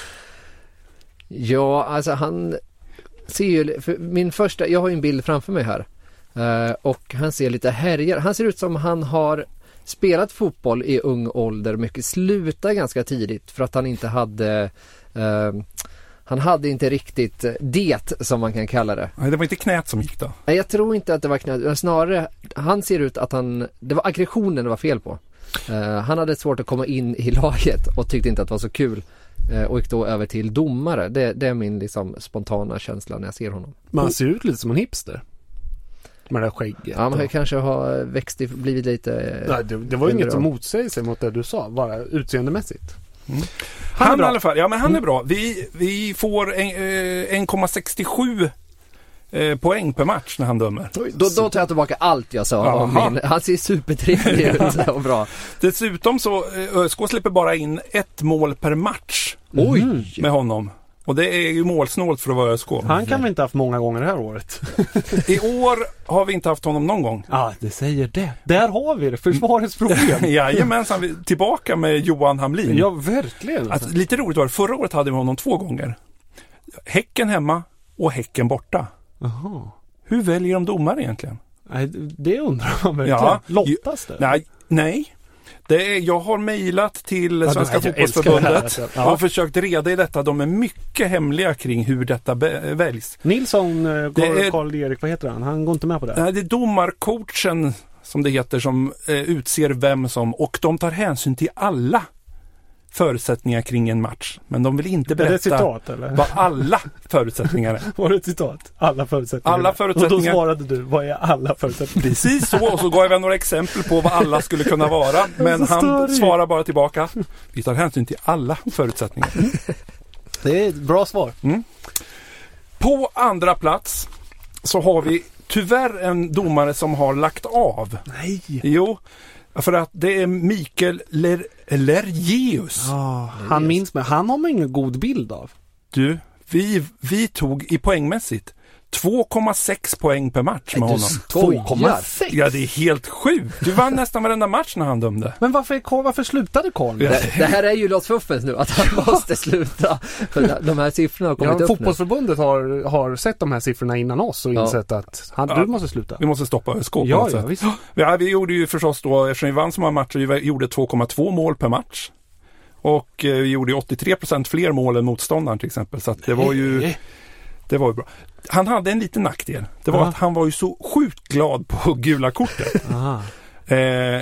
Ja, alltså han ser ju, för min första, jag har ju en bild framför mig här. Uh, och han ser lite härjare. Han ser ut som han har spelat fotboll i ung ålder mycket, slutar ganska tidigt för att han inte hade... Uh, Han hade inte riktigt det som man kan kalla det. Nej, det var inte knät som gick då. Nej, jag tror inte att det var knät. Snarare, han ser ut att han... Det var aggressionen det var fel på. Uh, han hade svårt att komma in i laget och tyckte inte att det var så kul. Uh, och gick då över till domare. Det, det är min liksom spontana känsla när jag ser honom. Man ser ut lite som en hipster. Med det där skägget. Ja, man kanske har växt, blivit lite... Nej, det, det var ju inget som motsäger sig mot det du sa. Bara utseendemässigt. Mm. Han, han i alla fall, ja men han är bra. Vi, vi får en komma sextiosju eh, poäng per match när han dömer. Då, då tar jag tillbaka allt jag sa om min. Han ser supertrevlig ut och bra. Dessutom så ÖSK släpper bara in ett mål per match. Oj. Med honom. Och det är ju målsnålt för att vara ÖSK. Han kan vi inte haft många gånger det här året. I år har vi inte haft honom någon gång. Ja, det säger det. Där har vi det. Försvarets problem. Jajamensan, vi är tillbaka med Johan Hamlin. Ja, verkligen. Alltså, lite roligt var det. Förra året hade vi honom två gånger. Häcken hemma och Häcken borta. Aha. Hur väljer de domare egentligen? Nej, det undrar man verkligen. Ja, Lottas det? Nej, nej. Det är, jag har mejlat till ja, Svenska jag fotbollsförbundet ja. och har försökt reda i detta. De är mycket hemliga kring hur detta be- väljs. Nilsson, Karl-Erik, vad heter han? Han går inte med på det. Nej, det är domarcoachen som det heter som eh, utser vem som, och de tar hänsyn till alla förutsättningar kring en match. Men de vill inte berätta är det citat, eller? vad alla förutsättningar är. Var det ett citat? Alla förutsättningar. Alla förutsättningar. Och då svarade du, vad är alla förutsättningar? Precis så, och så gav jag några exempel på vad alla skulle kunna vara. Men han svarar bara tillbaka. Vi tar hänsyn till alla förutsättningar. Det är ett bra svar. Mm. På andra plats så har vi tyvärr en domare som har lagt av. Nej. Jo, för att det är Mikael Ler- Lergeus. Oh, han minns mig. Han har man ingen god bild av. Du, vi, vi tog i poängmässigt två komma sex poäng per match med honom. två komma sex? Ja, det är helt sjukt. Du vann nästan varenda match när han dömde. Men varför, varför slutade Karl? Det, det här är ju Lars Fuffens nu, att han måste sluta. För de här siffrorna har kommit ja, upp fotbollsförbundet nu. Har, har sett de här siffrorna innan oss och insett ja. att han, du måste sluta. Vi måste stoppa ÖSK på ja, något ja, sätt. Visst. Ja, vi gjorde ju förstås då, eftersom vi vann så många matcher, vi gjorde två komma två mål per match. Och eh, vi gjorde ju åttiotre procent fler mål än motståndaren till exempel. Så att det var ju... Det var ju bra. Han hade en liten nackdel. Det var Aha. att han var ju så sjukt glad på gula kortet. eh,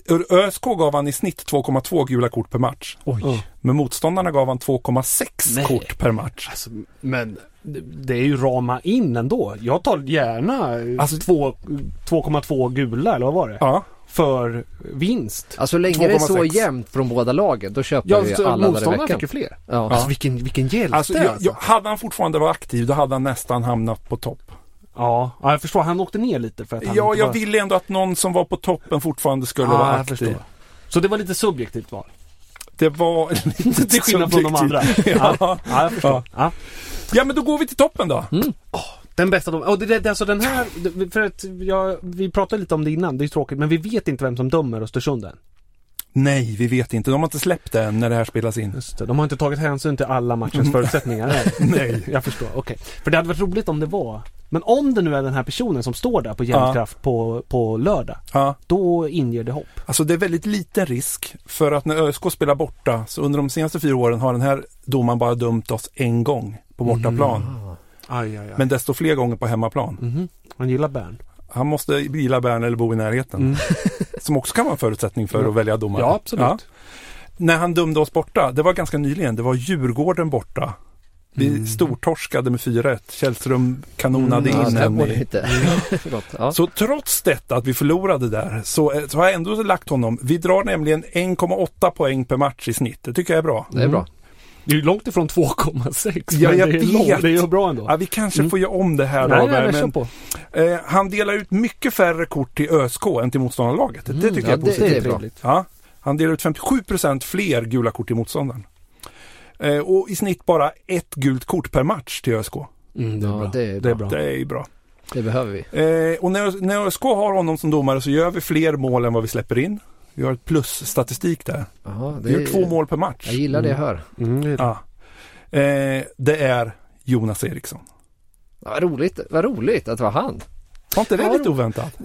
ÖSK gav han i snitt två komma två gula kort per match. Oj. Men motståndarna gav han två komma sex Nej. kort per match. Alltså, men det är ju rama in ändå. Jag tar gärna alltså, två komma två gula, eller vad var det? Ja. För vinst. Alltså så länge det är så jämnt från båda lagen, då köper ja, vi alla där i veckan. Motståndarna fick ju fler. Ja. Alltså vilken, vilken hjälp alltså, det jag, alltså. jag, hade han fortfarande varit aktiv, då hade han nästan hamnat på topp. Ja, ja jag förstår. Han åkte ner lite för att han Ja, jag var... ville ändå att någon som var på toppen fortfarande skulle ja, vara aktiv. Så det var lite subjektivt val? Det var lite till skillnad från de andra. ja. Ja, jag förstår. Ja. Ja. ja, men då går vi till toppen då. Mm. Oh. Den bästa dom. Och det, det, alltså den här, för att jag, vi pratade lite om det innan, det är tråkigt, men vi vet inte vem som dömer Östersund än. Nej, vi vet inte. De har inte släppt det än när det här spelas in. Just det, de har inte tagit hänsyn till alla matchens förutsättningar. Nej, jag förstår. Okej. Okay. För det hade varit roligt om det var. Men om det nu är den här personen som står där på Jämtkraft ja. på, på lördag, ja. då inger det hopp. Alltså det är väldigt liten risk, för att när ÖSK spelar borta, så under de senaste fyra åren har den här domaren bara dömt oss en gång på bortaplan. Mm. Aj, aj, aj. Men desto fler gånger på hemmaplan. Mm-hmm. Han gillar Bern. Han måste gilla Bern eller bo i närheten. Mm. Som också kan vara en förutsättning för ja. att välja domare. Ja, absolut. Ja. När han dömde oss borta, det var ganska nyligen, det var Djurgården borta. Vi mm. stortorskade med fyra ett. Källström kanonade mm. in ja, en i... ja. Så trots detta att vi förlorade där, så, så har jag ändå lagt honom. Vi drar nämligen en komma åtta poäng per match i snitt. Det tycker jag är bra. Det är bra. Det är ju långt ifrån två komma sex. Ja, jag det är vet. Lång, det är ju bra ändå. Ja, vi kanske mm. får göra om det här. Nej, då, nej, men, på. Eh, han delar ut mycket färre kort till ÖSK än till motståndarlaget. Mm. Det tycker ja, jag är positivt. Det är bra. Ja, han delar ut femtiosju procent fler gula kort till motståndaren. Eh, och i snitt bara ett gult kort per match till ÖSK. Mm, det, är ja, det, är det är bra. Det är bra. Det behöver vi. Eh, och när, när ÖSK har honom som domare så gör vi fler mål än vad vi släpper in. Vi har ett plus-statistik där. Aha, det vi gör är... två mål per match. Jag gillar det jag hör. Mm, det är det. Ja. Eh, det är Jonas Eriksson. Ja, vad roligt, vad roligt att det var han. Var inte det ja, lite oväntat?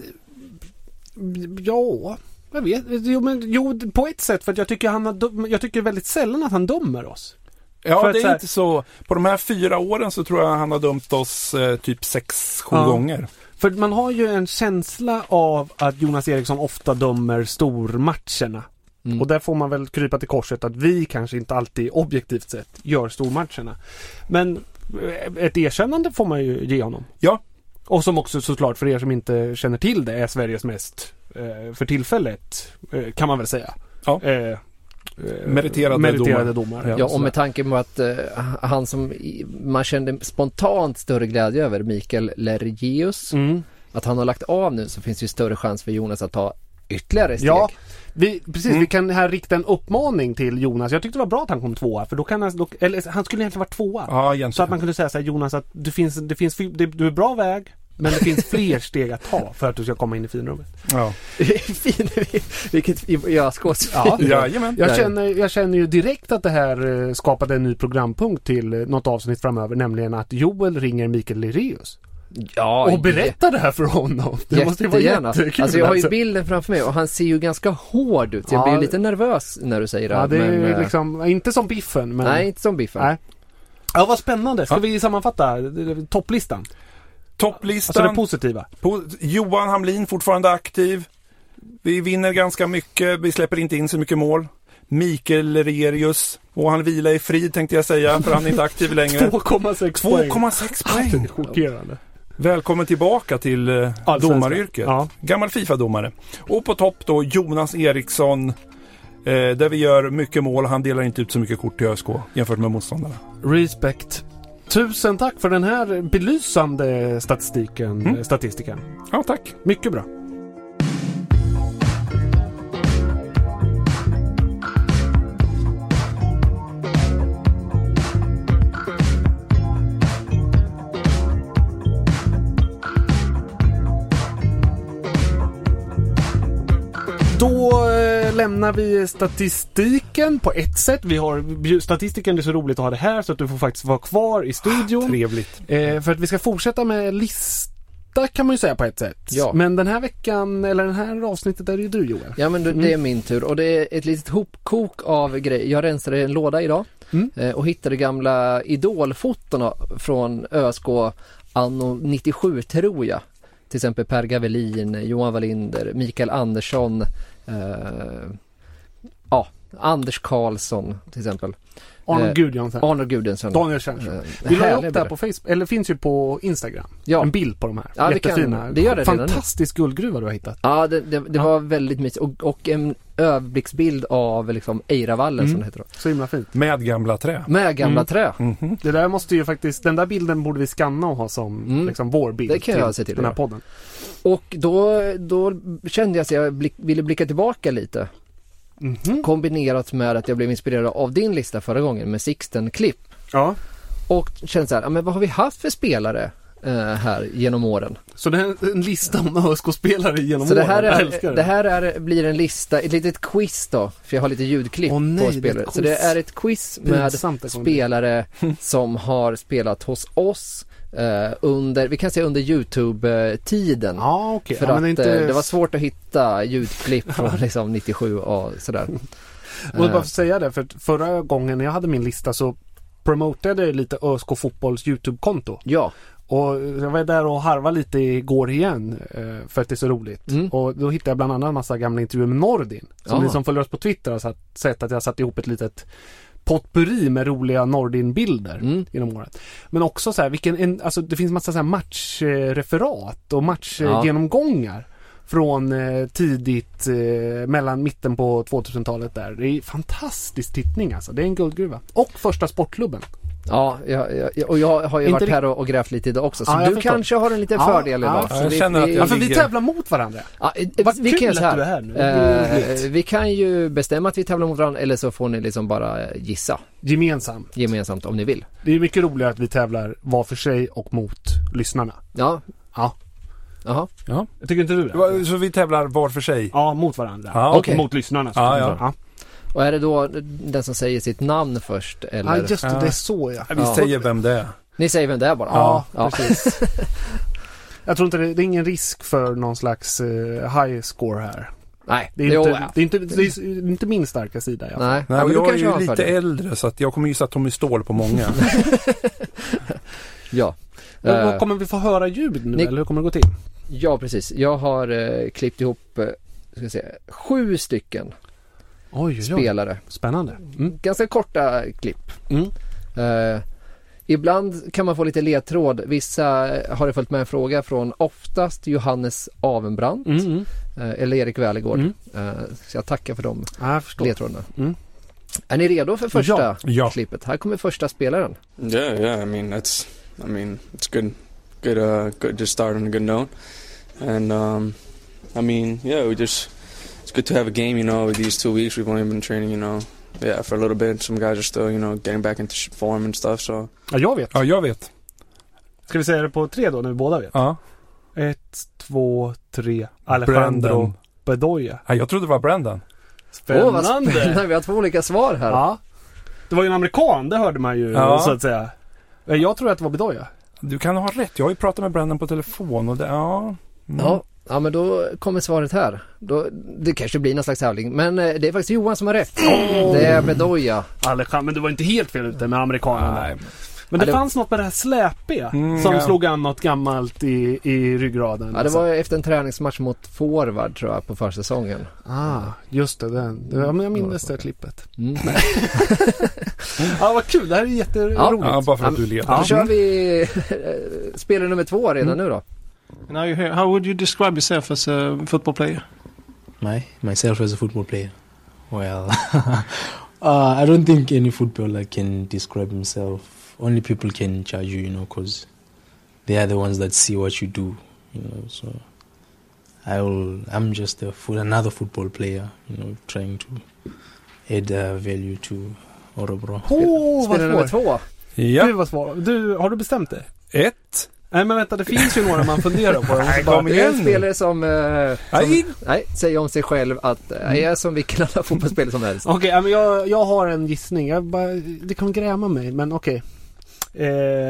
Ja, jag vet. Jo, men, jo, på ett sätt, för att jag tycker, han har, jag tycker väldigt sällan att han dömer oss. Ja, För det är här... inte så. På de här fyra åren så tror jag han har dömt oss eh, typ sex, sju ja. gånger. För man har ju en känsla av att Jonas Eriksson ofta dömer stormatcherna. Mm. Och där får man väl krypa till korset att vi kanske inte alltid objektivt sett gör stormatcherna. Men ett erkännande får man ju ge honom. Ja. Och som också såklart för er som inte känner till det är Sveriges mest eh, för tillfället eh, kan man väl säga. Ja. Eh, meriterade, meriterade domar. domar. Ja, och med tanke på att uh, han som man kände spontant större glädje över, Mikael Lergeus, mm. att han har lagt av nu, så finns det ju större chans för Jonas att ta ytterligare steg. Ja, vi, precis. Mm. Vi kan här rikta en uppmaning till Jonas. Jag tyckte det var bra att han kom tvåa, för då kan han, då, eller han skulle egentligen vara tvåa. Ja, egentligen. Så att man kunde säga så här, Jonas, att det finns, det finns, det, du är bra väg, men det finns fler steg att ta för att du ska komma in i finrummet. Ja. Fin, vilket jag skås. Ja, ja, jag känner jag känner ju direkt att det här skapade en ny programpunkt till något avsnitt framöver, nämligen att Joel ringer Mikael Lergeus. Ja, och berätta det här för honom. Det måste ju vara jättekul. Alltså jag har ju bilden framför mig och han ser ju ganska hård ut. Jag ja. blir lite nervös när du säger det. Ja, det är men, liksom inte som Biffen. Men... Nej, inte som Biffen. Nej. Ja, vad spännande. Ska ja. vi sammanfatta topplistan? Topplistan. Alltså det positiva. På Johan Hamlin fortfarande aktiv. Vi vinner ganska mycket. Vi släpper inte in så mycket mål. Mikael Lergeus. Och han vilar i frid, tänkte jag säga, för han är inte aktiv längre. två komma sex poäng. två komma sex poäng. Det är chockerande. Välkommen tillbaka till eh, domaryrket. Ja. Gammal FIFA-domare. Och på topp då Jonas Eriksson. Eh, där vi gör mycket mål. Han delar inte ut så mycket kort till ÖSK jämfört med motståndarna. Respect. Tusen tack för den här belysande statistiken. Mm. Statistiken. Ja, tack. Mycket bra. Då eh, lämnar vi statistiken på ett sätt. Vi har statistiken, det är så roligt att ha det här så att du får faktiskt vara kvar i studion. Ah, trevligt. Eh, för att vi ska fortsätta med lista kan man ju säga på ett sätt. Ja. Men den här veckan, eller den här avsnittet är det ju du, Joel. Ja, men det, det är min tur. Och det är ett litet hopkok av grejer. Jag rensade en låda idag mm. eh, och hittade gamla idolfotorna från ÖSK anno nittiosju, tror jag. Till exempel Per Gavelin, Johan Wallinder, Mikael Andersson, eh, ja, Anders Karlsson till exempel. Arnold Gudjonsson. Arnold Gudjonsson. Daniel Tjärnström. Eh, vi la upp det här på Facebook, eller finns ju på Instagram. Ja. En bild på de här. Ja, jättefina. Det, kan, det gör det. Fantastisk guldgruva du har hittat. Ja, det, det, det ja. var väldigt mysigt. Och, och en överblicksbild av liksom Eiravallen mm. som det heter då. Så himla fint. Med gamla trä. Med gamla mm. trä. Mm-hmm. Det där måste ju faktiskt, den där bilden borde vi skanna och ha som mm. liksom vår bild. Det kan jag se till den här det. podden. Och då, då kände jag att jag blick, ville blicka tillbaka lite. Mm-hmm. Kombinerat med att jag blev inspirerad av din lista förra gången med Sixten-klipp. Ja. Och kände så här, ja, men vad har vi haft för spelare eh, här genom åren? Så det är en lista om ÖSK-spelare genom så åren. Det här, är, det. det här är, blir en lista, ett litet quiz då, för jag har lite ljudklipp oh, nej, på spelare. Det så det är ett quiz med spelare som har spelat hos oss. Uh, under, vi kan säga under YouTube-tiden. Ah, okay. För ja, att inte... uh, det var svårt att hitta ljudklipp från liksom nittiosju och sådär. Jag måste bara säga det, för förra gången när jag hade min lista så promotade jag lite ÖSK Fotbolls YouTube-konto. Ja. Och jag var där och harvade lite igår igen för att det är så roligt. Mm. Och då hittade jag bland annat en massa gamla intervjuer med Nordin. Som ja. Ni som följer oss på Twitter har satt, sett att jag satt ihop ett litet potpurri med roliga Nordin-bilder mm. genom året. Men också så här, vilken, en, alltså det finns massa så här matchreferat och matchgenomgångar ja. från eh, tidigt eh, mellan mitten på tvåtusentalet där. Det är fantastisk tittning alltså. Det är en guldgruva. Och första sportklubben. Ja, jag, jag, och jag har ju inte varit det... här och, och grävt lite idag också. Så ja, du kanske har en liten ja, fördel idag. Ja, så jag vi, känner vi, att jag ja, för ligger... vi tävlar mot varandra. Ja, vad vi kul kan att så här, du är här nu. Eh, vi kan ju bestämma att vi tävlar mot varandra, eller så får ni liksom bara gissa. Gemensamt. Gemensamt om ni vill. Det är mycket roligare att vi tävlar var för sig och mot lyssnarna. Ja. Ja. Jaha. Ja. Jag tycker inte du det. Så vi tävlar var för sig? Ja, mot varandra. Ja, och okay. mot lyssnarna. Ja, ja. Ja. Och är det då den som säger sitt namn först? Eller? Ja, just det. Det är så, ja. ja vi säger vem det är. Ni säger vem det är bara? Ja, ja. Precis. Jag tror inte det, det är ingen risk för någon slags uh, high score här. Nej, Det är, jo, inte, ja. det, är inte, det är inte min starka sida. I alla fall. Nej, Nej, ja, och men du jag är kanske har ju en lite fördel. äldre så att jag kommer gissa Tommy Ståhl på många. Ja. Men, Eh, vad kommer vi få höra ljud nu ni- eller hur kommer det gå till? ja, precis. Jag har eh, klippt ihop eh, ska jag säga, sju stycken Oj, oj, oj. spelare. Spännande. Mm. Ganska korta klipp. Mm. Eh, ibland kan man få lite ledtråd. Vissa har det följt med en fråga från oftast Johannes Avenbrant Mm, mm. eh, eller Erik Välegård. Mm. Eh, så jag tackar för de Ja, jag förstår. ledtrådarna. Mm. Är ni redo för första Ja. Ja. klippet? Här kommer första spelaren. Yeah, yeah. I mean, that's. I mean, it's good, good, uh, good to start on a good note. And um, I mean, yeah, we just. It's good to have a game, you know. With these two weeks, we've only been training, you know. Yeah, for a little bit. Some guys are still, you know, getting back into sh- form and stuff. So. Ja, jag vet. Ja, jag vet. Ska vi säga det på tre då när vi båda vet? Ja. Ett, två, tre. Alejandro Brandon. Bedoya. Ja, jag trodde det var Brandon. Spännande. Åh, vad spännande. Vi har två olika svar här. Ja. Det var ju en amerikan, det hörde man ju Ja. så att säga. Jag tror att det var Bedoya. Du kan ha rätt. Jag har ju pratat med Brandon på telefon och det, ja. Mm. Ja, ja, men då kommer svaret här. Då, det kanske blir någon slags tävling. Men eh, det är faktiskt Johan som har rätt. Det är Bedoya. Alejandro, men du var inte helt fel ute med amerikanen. Nej. Men det, Ja, det- fanns något med det här släpiga Mm, som ja. slog an något gammalt i, i ryggraden. Ja, det alltså. var efter en träningsmatch mot forward tror jag på försäsongen. Ah, just det. Den. det ja, men jag minns det klippet. Mm. Ja, vad kul. Det här är jätteroligt. Ja, bara för att du leder. Då kör vi spelare nummer två redan nu då. Now you're here. How would you describe yourself as a football player? My myself as a football player. Well, uh, I don't think any footballer can describe himself. Only people can judge you, you know, because they are the ones that see what you do, you know. So I'll I'm just a foot, another football player, you know, trying to add uh, value to Örebro. Åh, Spelare nummer vad svårt. två. Ja. Gud, vad svårt. Du, har du bestämt det? Ett. Nej, men vänta. Det finns ju några man funderar på. Jag måste Nej, bara- kom Det är en igen. spelare som, eh, som Nej. nej, säger om sig själv att eh, jag är som vilken annan fotbollsspelare som helst. Okej, ja, men jag, jag har en gissning. Jag bara, det kommer gräma mig, men okej. Eh,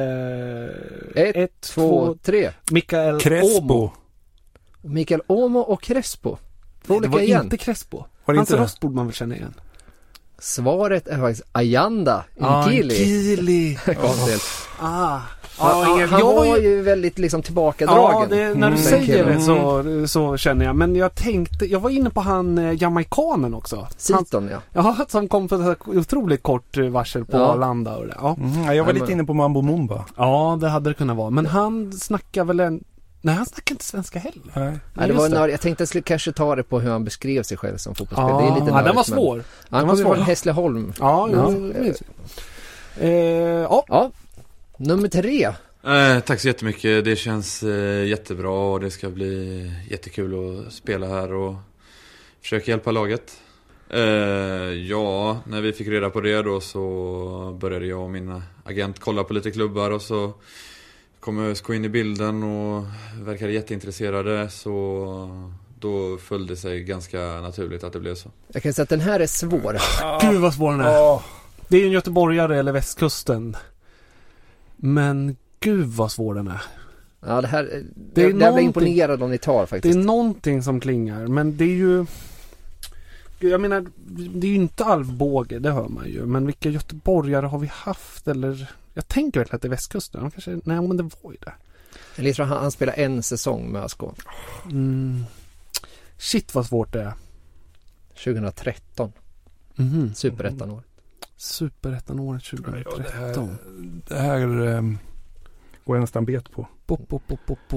Ett, ett, två, två, tre. Mikael Crespo. Omo. Mikael Omo och Crespo. Två Det olika var igen. inte Crespo. Var det Hans inte det? röst borde man väl känna igen. Svaret är faktiskt Ayanda Ah, Nkili. Nkili. Konstigt. Ah. Han, Ja, han, ingen- han jag var var ju... ju väldigt liksom Ja, tillbakadragen. det, när du Mm. säger Den det killen. så, så känner jag. Men jag tänkte, jag var inne på han eh, jamaikanen också. Han, Siton, ja. ja, som kom för ett otroligt kort eh, varsel på Ja. Arlanda och det. Ja. Mm, ja, jag var Nej, lite men- inne på Mambo Mumba. ja, det hade det kunnat vara. Men han snackar väl en... Nej, han snackar inte svenska heller. Nej. Ja, det var en, jag tänkte att jag skulle kanske ta det på hur han beskrev sig själv som fotbollsspelare. det är lite ja, den var nördigt, men- svår. Han Den var kommer från svår. Hässleholm. Ja, Ja. ja. Jag minns. Eh, ja. Ja, nummer tre. Eh, tack så jättemycket. Det känns eh, jättebra och det ska bli jättekul att spela här och försöka hjälpa laget. Eh, ja, när vi fick reda på det då så började jag och min agent kolla på lite klubbar och så kom ÖSK in i bilden och verkade jätteintresserade, så då följde det sig ganska naturligt att det blev så. Jag kan säga att den här är svår. Gud vad svår den är. Det är ju en göteborgare eller västkusten. Men gud vad svår den är. Ja, det här, det Det är jag, jag blir någonting- imponerad om ni tar Det faktiskt. är någonting som klingar. Men det är ju... Jag menar, det är ju inte Alvbåge, det hör man ju. Men vilka göteborgare har vi haft? Eller... Jag tänker väl att det är västkusten. Han kanske... Nej, men det var ju det. Jag tror han, han spelar en säsong med ÖSK. Mm. Shit vad svårt det är. tjugohundratretton. Mm. Superettan-år. Superettan-året Ja, det här, tjugohundratretton. det här um, går jag nästan bet på. Bo, bo, bo, bo, bo.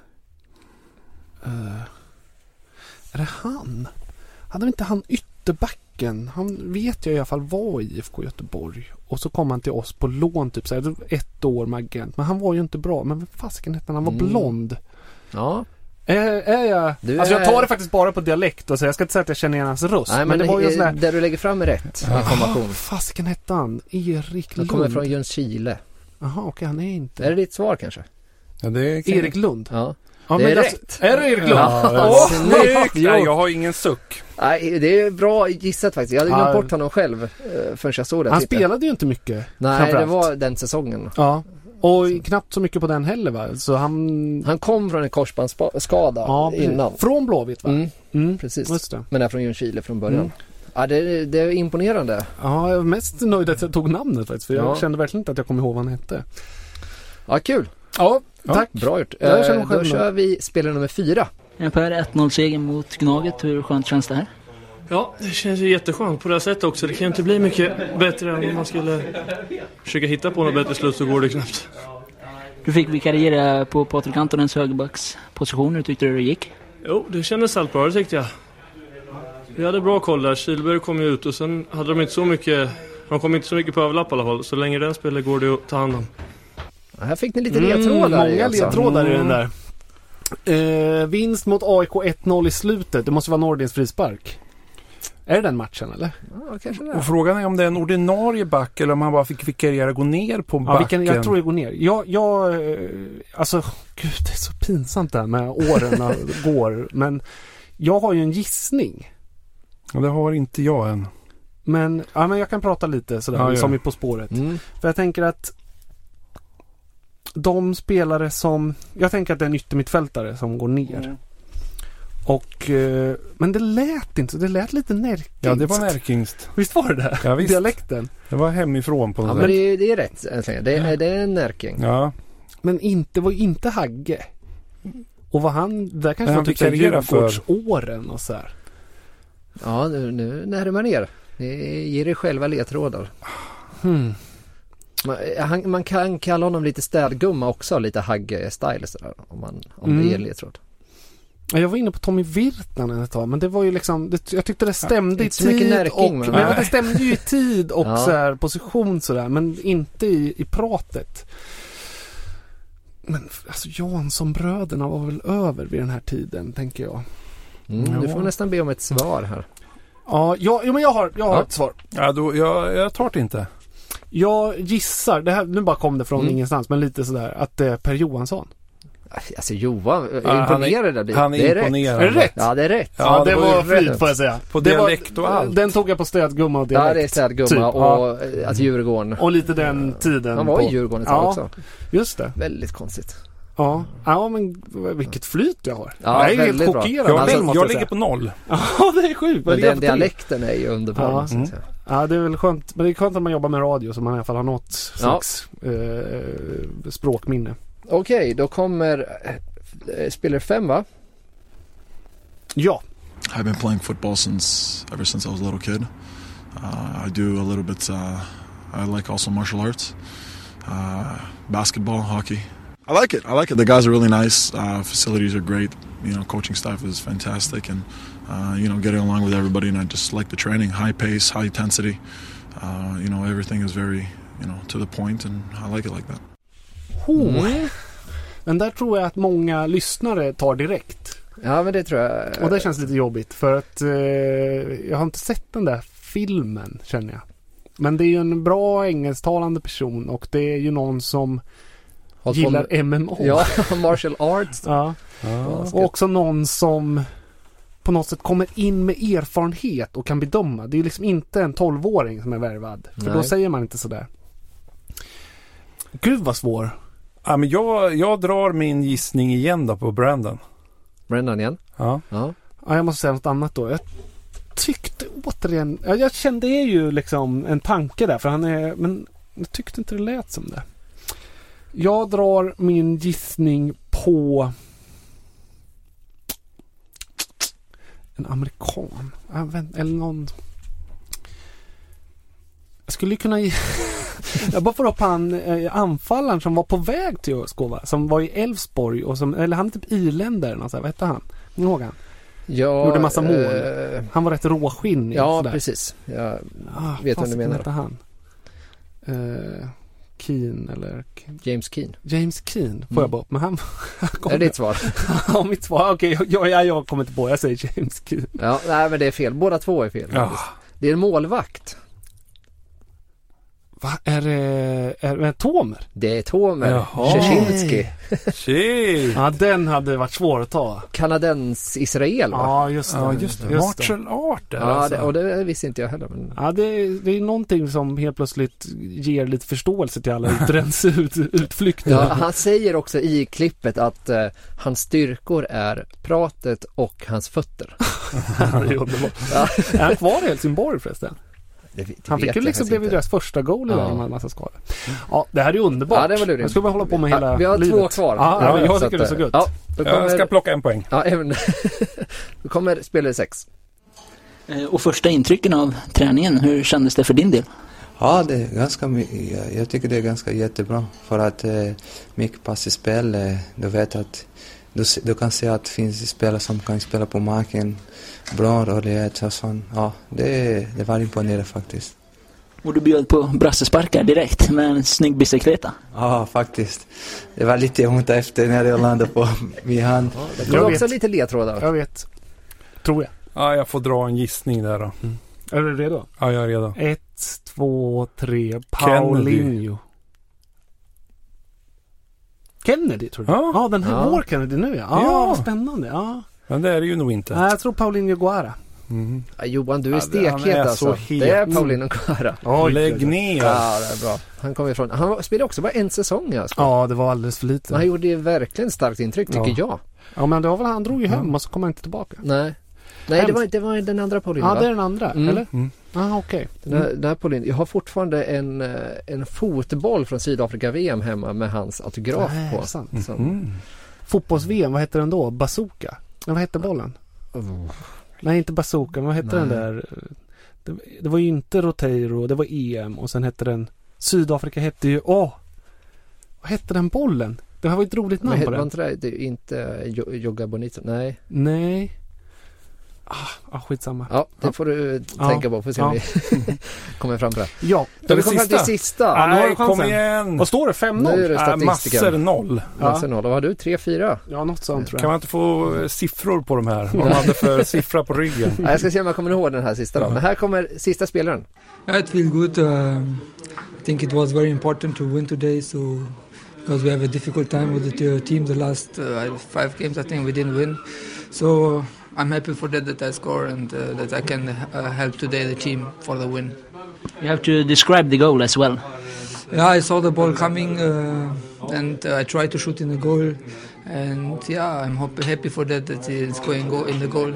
Uh, är det han? Hade inte han ytterbacken? Han vet jag i alla fall var i I F K Göteborg. Och så kom han till oss på lån typ så här, ett år med agent. Men han var ju inte bra. Men vad fasiken hette han? Han var Mm. blond. Ja. Är, är jag... Du Alltså är- jag tar det faktiskt bara på dialekt. Och så jag ska inte säga att jag känner igen hans röst. Nej, men, det var ju eh, sån där... där du lägger fram är rätt information. Vad fasiken hette han? Erik Han Lund. kommer från Ljungskile. Jaha, okej, han är inte... Är det ditt svar kanske? Ja, det kan... Erik Lund. Ja. Ja, Det men är alltså- rätt. Är det Erik Lund? Ja, Åh, snyggt. Nej, jag har ingen suck. Nej, det är bra gissat faktiskt. Jag hade glömt Ja. bort honom själv eh, förrän jag såg det. Han titta. spelade ju inte mycket. Nej, det framförallt. var den säsongen. Ja. Och så. Knappt så mycket på den heller va? Så han... han kom från en korsbandsskada ja, innan. Från Blåvitt va? Mm. Mm. Precis. Just det. Men är från Ljungskile från början. Mm. Ja, det, det är imponerande. Ja, jag är mest nöjd att jag tog namnet faktiskt. För ja. jag kände verkligen inte att jag kom ihåg vad han hette. Ja, kul. Ja, tack. Ja, bra gjort. Jag eh, då kör vi spelare nummer fyra. Per, ett noll-seger mot Gnaget. Hur skönt känns det här? Ja, det känns ju jätteskönt på det här sättet också. Det kan inte bli mycket bättre än om man skulle försöka hitta på något bättre slut, så går det knappt. Du fick vikariera på Patrik Antonens högerbacksposition. Hur tyckte du det gick? Jo, det kändes allt bra, det tyckte jag. Vi hade bra koll där. Kihlberg kom ju ut och sen hade de inte så mycket... De kom inte så mycket på överlapp i alla fall. Så länge den spelar går det att ta hand om. Ja, här fick ni lite ledtrådar. Mm, många alltså. ledtrådar i den där. Eh, vinst mot A I K ett noll i slutet. Det måste vara Nordins frispark. Är det den matchen eller? Ja, kanske det. Och frågan är om det är en ordinarie back eller om han bara fick vikariera gå ner på backen. Ja, vilken, jag tror jag går ner. Jag, jag, alltså, gud det är så pinsamt det här med åren går. Men jag har ju en gissning. Ja, det har inte jag än. Men, ja, men jag kan prata lite sådär, ja, som är På spåret. Mm. För jag tänker att de spelare som... Jag tänker att det är en yttermittfältare som går ner. Mm. Och, eh, men det lät inte, det lät lite närkingst. Ja, det var närkingst. Visst var det det? Ja, visst. Dialekten. Det var hemifrån på något ja, sätt. Men det, det är rätt. Det är, det är en närking. Ja. Men inte var inte Hagge. Och vad han... Där kanske han var typ Djurgårdsåren och så här. Ja, nu, nu närmar ner. Det ger er själva ledtrådar. Hmm. Man, han, man kan kalla honom lite städgumma också, lite Hagge-style sådär, om, man, om mm. det ger ledtråd. Jag var inne på Tommy Virtanen ett tag, men det var ju liksom, det, jag tyckte det stämde ja, i tid närking, och, men, men det stämde ju i tid och ja. så här, position sådär, men inte i, i pratet. Men alltså Jansson-bröderna var väl över vid den här tiden, tänker jag. Mm, ja. Du får nästan be om ett svar här. Ja, jag, jo, men jag har, jag har ja. ett svar. Ja, då, jag, jag tar det inte. Jag gissar, det här, nu bara kom det från mm. ingenstans, men lite sådär, att det är Per Johansson. Alltså Johan, jag ja, imponerad han är, han är, det är imponerad. Rätt. Är det rätt? Ja, det är rätt. Ja, ja det, det var, var fint rätt får jag säga. På det dialekt var, och allt. Den tog jag på stödgumma och dialekt. Ja, det är städgumma typ. och ja. Att Djurgården. Och lite den tiden. Han var på, i Djurgården ja, också. Just det. Väldigt konstigt. Ja, ja men vilket flyt jag har. Ja, jag är helt chockerad. Jag, alltså, jag, jag ligger på noll. Ja, det är sjukt. Men den dialekten är ju underbar. Ja. Mm. Ja, det är väl skönt. Men det är skönt att man jobbar med radio så man i alla fall har något slags ja. eh, språkminne. Okej, okay, då kommer eh, spelare fem va? Ja. I've been playing football since ever since I was a little kid. Uh, I do a little bit. Uh, I like also martial arts, uh, basketball, hockey. I like it. I like it. The guys are really nice. Uh, facilities are great. You know, coaching staff is fantastic, and uh, you know, getting along with everybody. And I just like the training, high pace, high intensity. Uh, you know, everything is very, you know, to the point, and I like it like that. Oh. Mm. Men där tror jag att många lyssnare tar direkt. Ja, men det tror jag. Och det känns lite jobbigt för att eh, jag har inte sett den där filmen, känner jag. Men det är ju en bra engelsktalande person och det är ju någon som Håll gillar med... M M A. Ja, martial arts. Ja. Ja. Och också någon som på något sätt kommer in med erfarenhet och kan bedöma. Det är ju liksom inte en tolvåring som är värvad. För Nej. Då säger man inte sådär. Gud vad svår. Ja, men jag, jag drar min gissning igen då på Brandon. Brandon igen? Ja. Ja. Ja, jag måste säga något annat då. Jag tyckte återigen... Ja, jag kände det är ju liksom en tanke där. För han är... Men jag tyckte inte det lät som det. Jag drar min gissning på... En amerikan. Eller någon... Jag skulle ju kunna... Jag bara får upp han eh, anfallaren som var på väg till Ösko, va? Som var i Elfsborg och som, eller han är typ irländare eller så här, vad hette han? Kommer ihåg han? Ja, gjorde massa mål. Eh, han var rätt råskinn. Ja, sådär. Precis. Jag ah, vet vad du menar. Hette han? Eh, Keen eller James Keen. James Keen får mm. jag bara upp, men han, han är det ditt svar? Ja, mitt svar. Okej, okay, jag, jag, jag kommer inte på. Jag säger James Keen. Ja, nej men det är fel. Båda två är fel. Ja. Det är en målvakt. Va, är det, är det Tomer? Det är Tomer. Szczecinski. Shit. Ja, den hade varit svår att ta. Kanadens Israel, va? Ja, just det. Ja, just det. Just Martial art där, Ja, alltså. det, och det visste inte jag heller. Men... Ja, det, det är någonting som helt plötsligt ger lite förståelse till alla utrens ut, utflykter. Ja, han säger också i klippet att uh, hans styrkor är pratet och hans fötter. Det är underbart. Ja. Är han kvar i Helsingborg förresten? Det, det han fick ju liksom blev deras första goal i ja. en massa skador. Ja, det här är underbart. Ja, det var lurigt. Jag ska bara hålla på med hela ja, vi har livet. två kvar. Ja, ja, jag tycker det är så gött. Ja, kommer... Jag ska plocka en poäng. Ja, även... Då kommer spelare sex. Och första intrycken av träningen, hur kändes det för din del? Ja, det är ganska mycket. Jag tycker det är ganska jättebra. För att eh, mycket pass i spel. Eh, du vet att du, du kan se att det finns spelare som kan spela på marken. Bra rörlighet och sånt. Ja, det, det var imponerande faktiskt. Och du bjöd på brassesparkar direkt med en snygg bicicleta. Ja, faktiskt. Det var lite ont efter när jag landade på min hand. Ja, det var också lite ledtrådar. Jag vet. Tror jag. Ja, jag får dra en gissning där då. Mm. Är du redo? Ja, jag är redo. Ett, två, tre. Paulinho. Kennedy, tror du? Ja, ah, den här ja. Vår Kennedy nu, ja. Ah, ja, vad spännande. Ja. Men det är det ju nog inte. Nej, jag tror Paulinho Guara. Mm. Ja, Johan, du är stekhet ja, är alltså. Det är Paulinho Guara. Oh, lägg ner. Ja, det är bra. Han kommer ifrån. Han spelade också bara en säsong. Alltså. Ja, det var alldeles för lite. Men han gjorde ju verkligen starkt intryck, tycker ja. jag. Ja, men det var väl han drog ju hem mm. och så kom han inte tillbaka. Nej. Nej, det var, det var den andra Paulinho. Ja, det är den andra, mm. eller? Mm. Ah, okej. Okay. Mm. Den här Paulinho, jag har fortfarande en, en fotboll från Sydafrika-V M hemma med hans autograf Nej, på. Sant. Mm. Mm. Fotbolls-V M, vad heter den då? Bazooka? Vad hette bollen? Oh. Nej, inte Bazooka, vad hette den där? Det, det var ju inte Roteiro, det var E M och sen hette den Sydafrika hette ju, åh! Vad hette den bollen? Det här var ett roligt namn på den. Men det är inte Joga Bonito, nej. Nej. Ah, ah, skitsamma. Ja, det ja. får du ja. tänka på för att se om ja. vi kommer fram till det. Ja, då vi kommer fram till sista. Ja, Nej, kom igen. Vad står det? fem noll? Nu är det statistiken. Äh, massor noll. Ja. Massor noll. Vad har du? tre fyra? Ja, något sånt tror jag. Kan man inte få siffror på de här? Vad man hade för siffra på ryggen? Ja, jag ska se om jag kommer ihåg den här sista då. Men här kommer sista spelaren. Yeah, it feels good. Uh, I think it was very important to win today, so because we have a difficult time with the team. The last uh, five games I think we didn't win. So I'm happy for that that I score and uh, that I can uh, help today the team for the win. You have to describe the goal as well. Yeah, I saw the ball coming uh, and uh, I tried to shoot in the goal. And yeah, I'm happy for that that it's going go in the goal.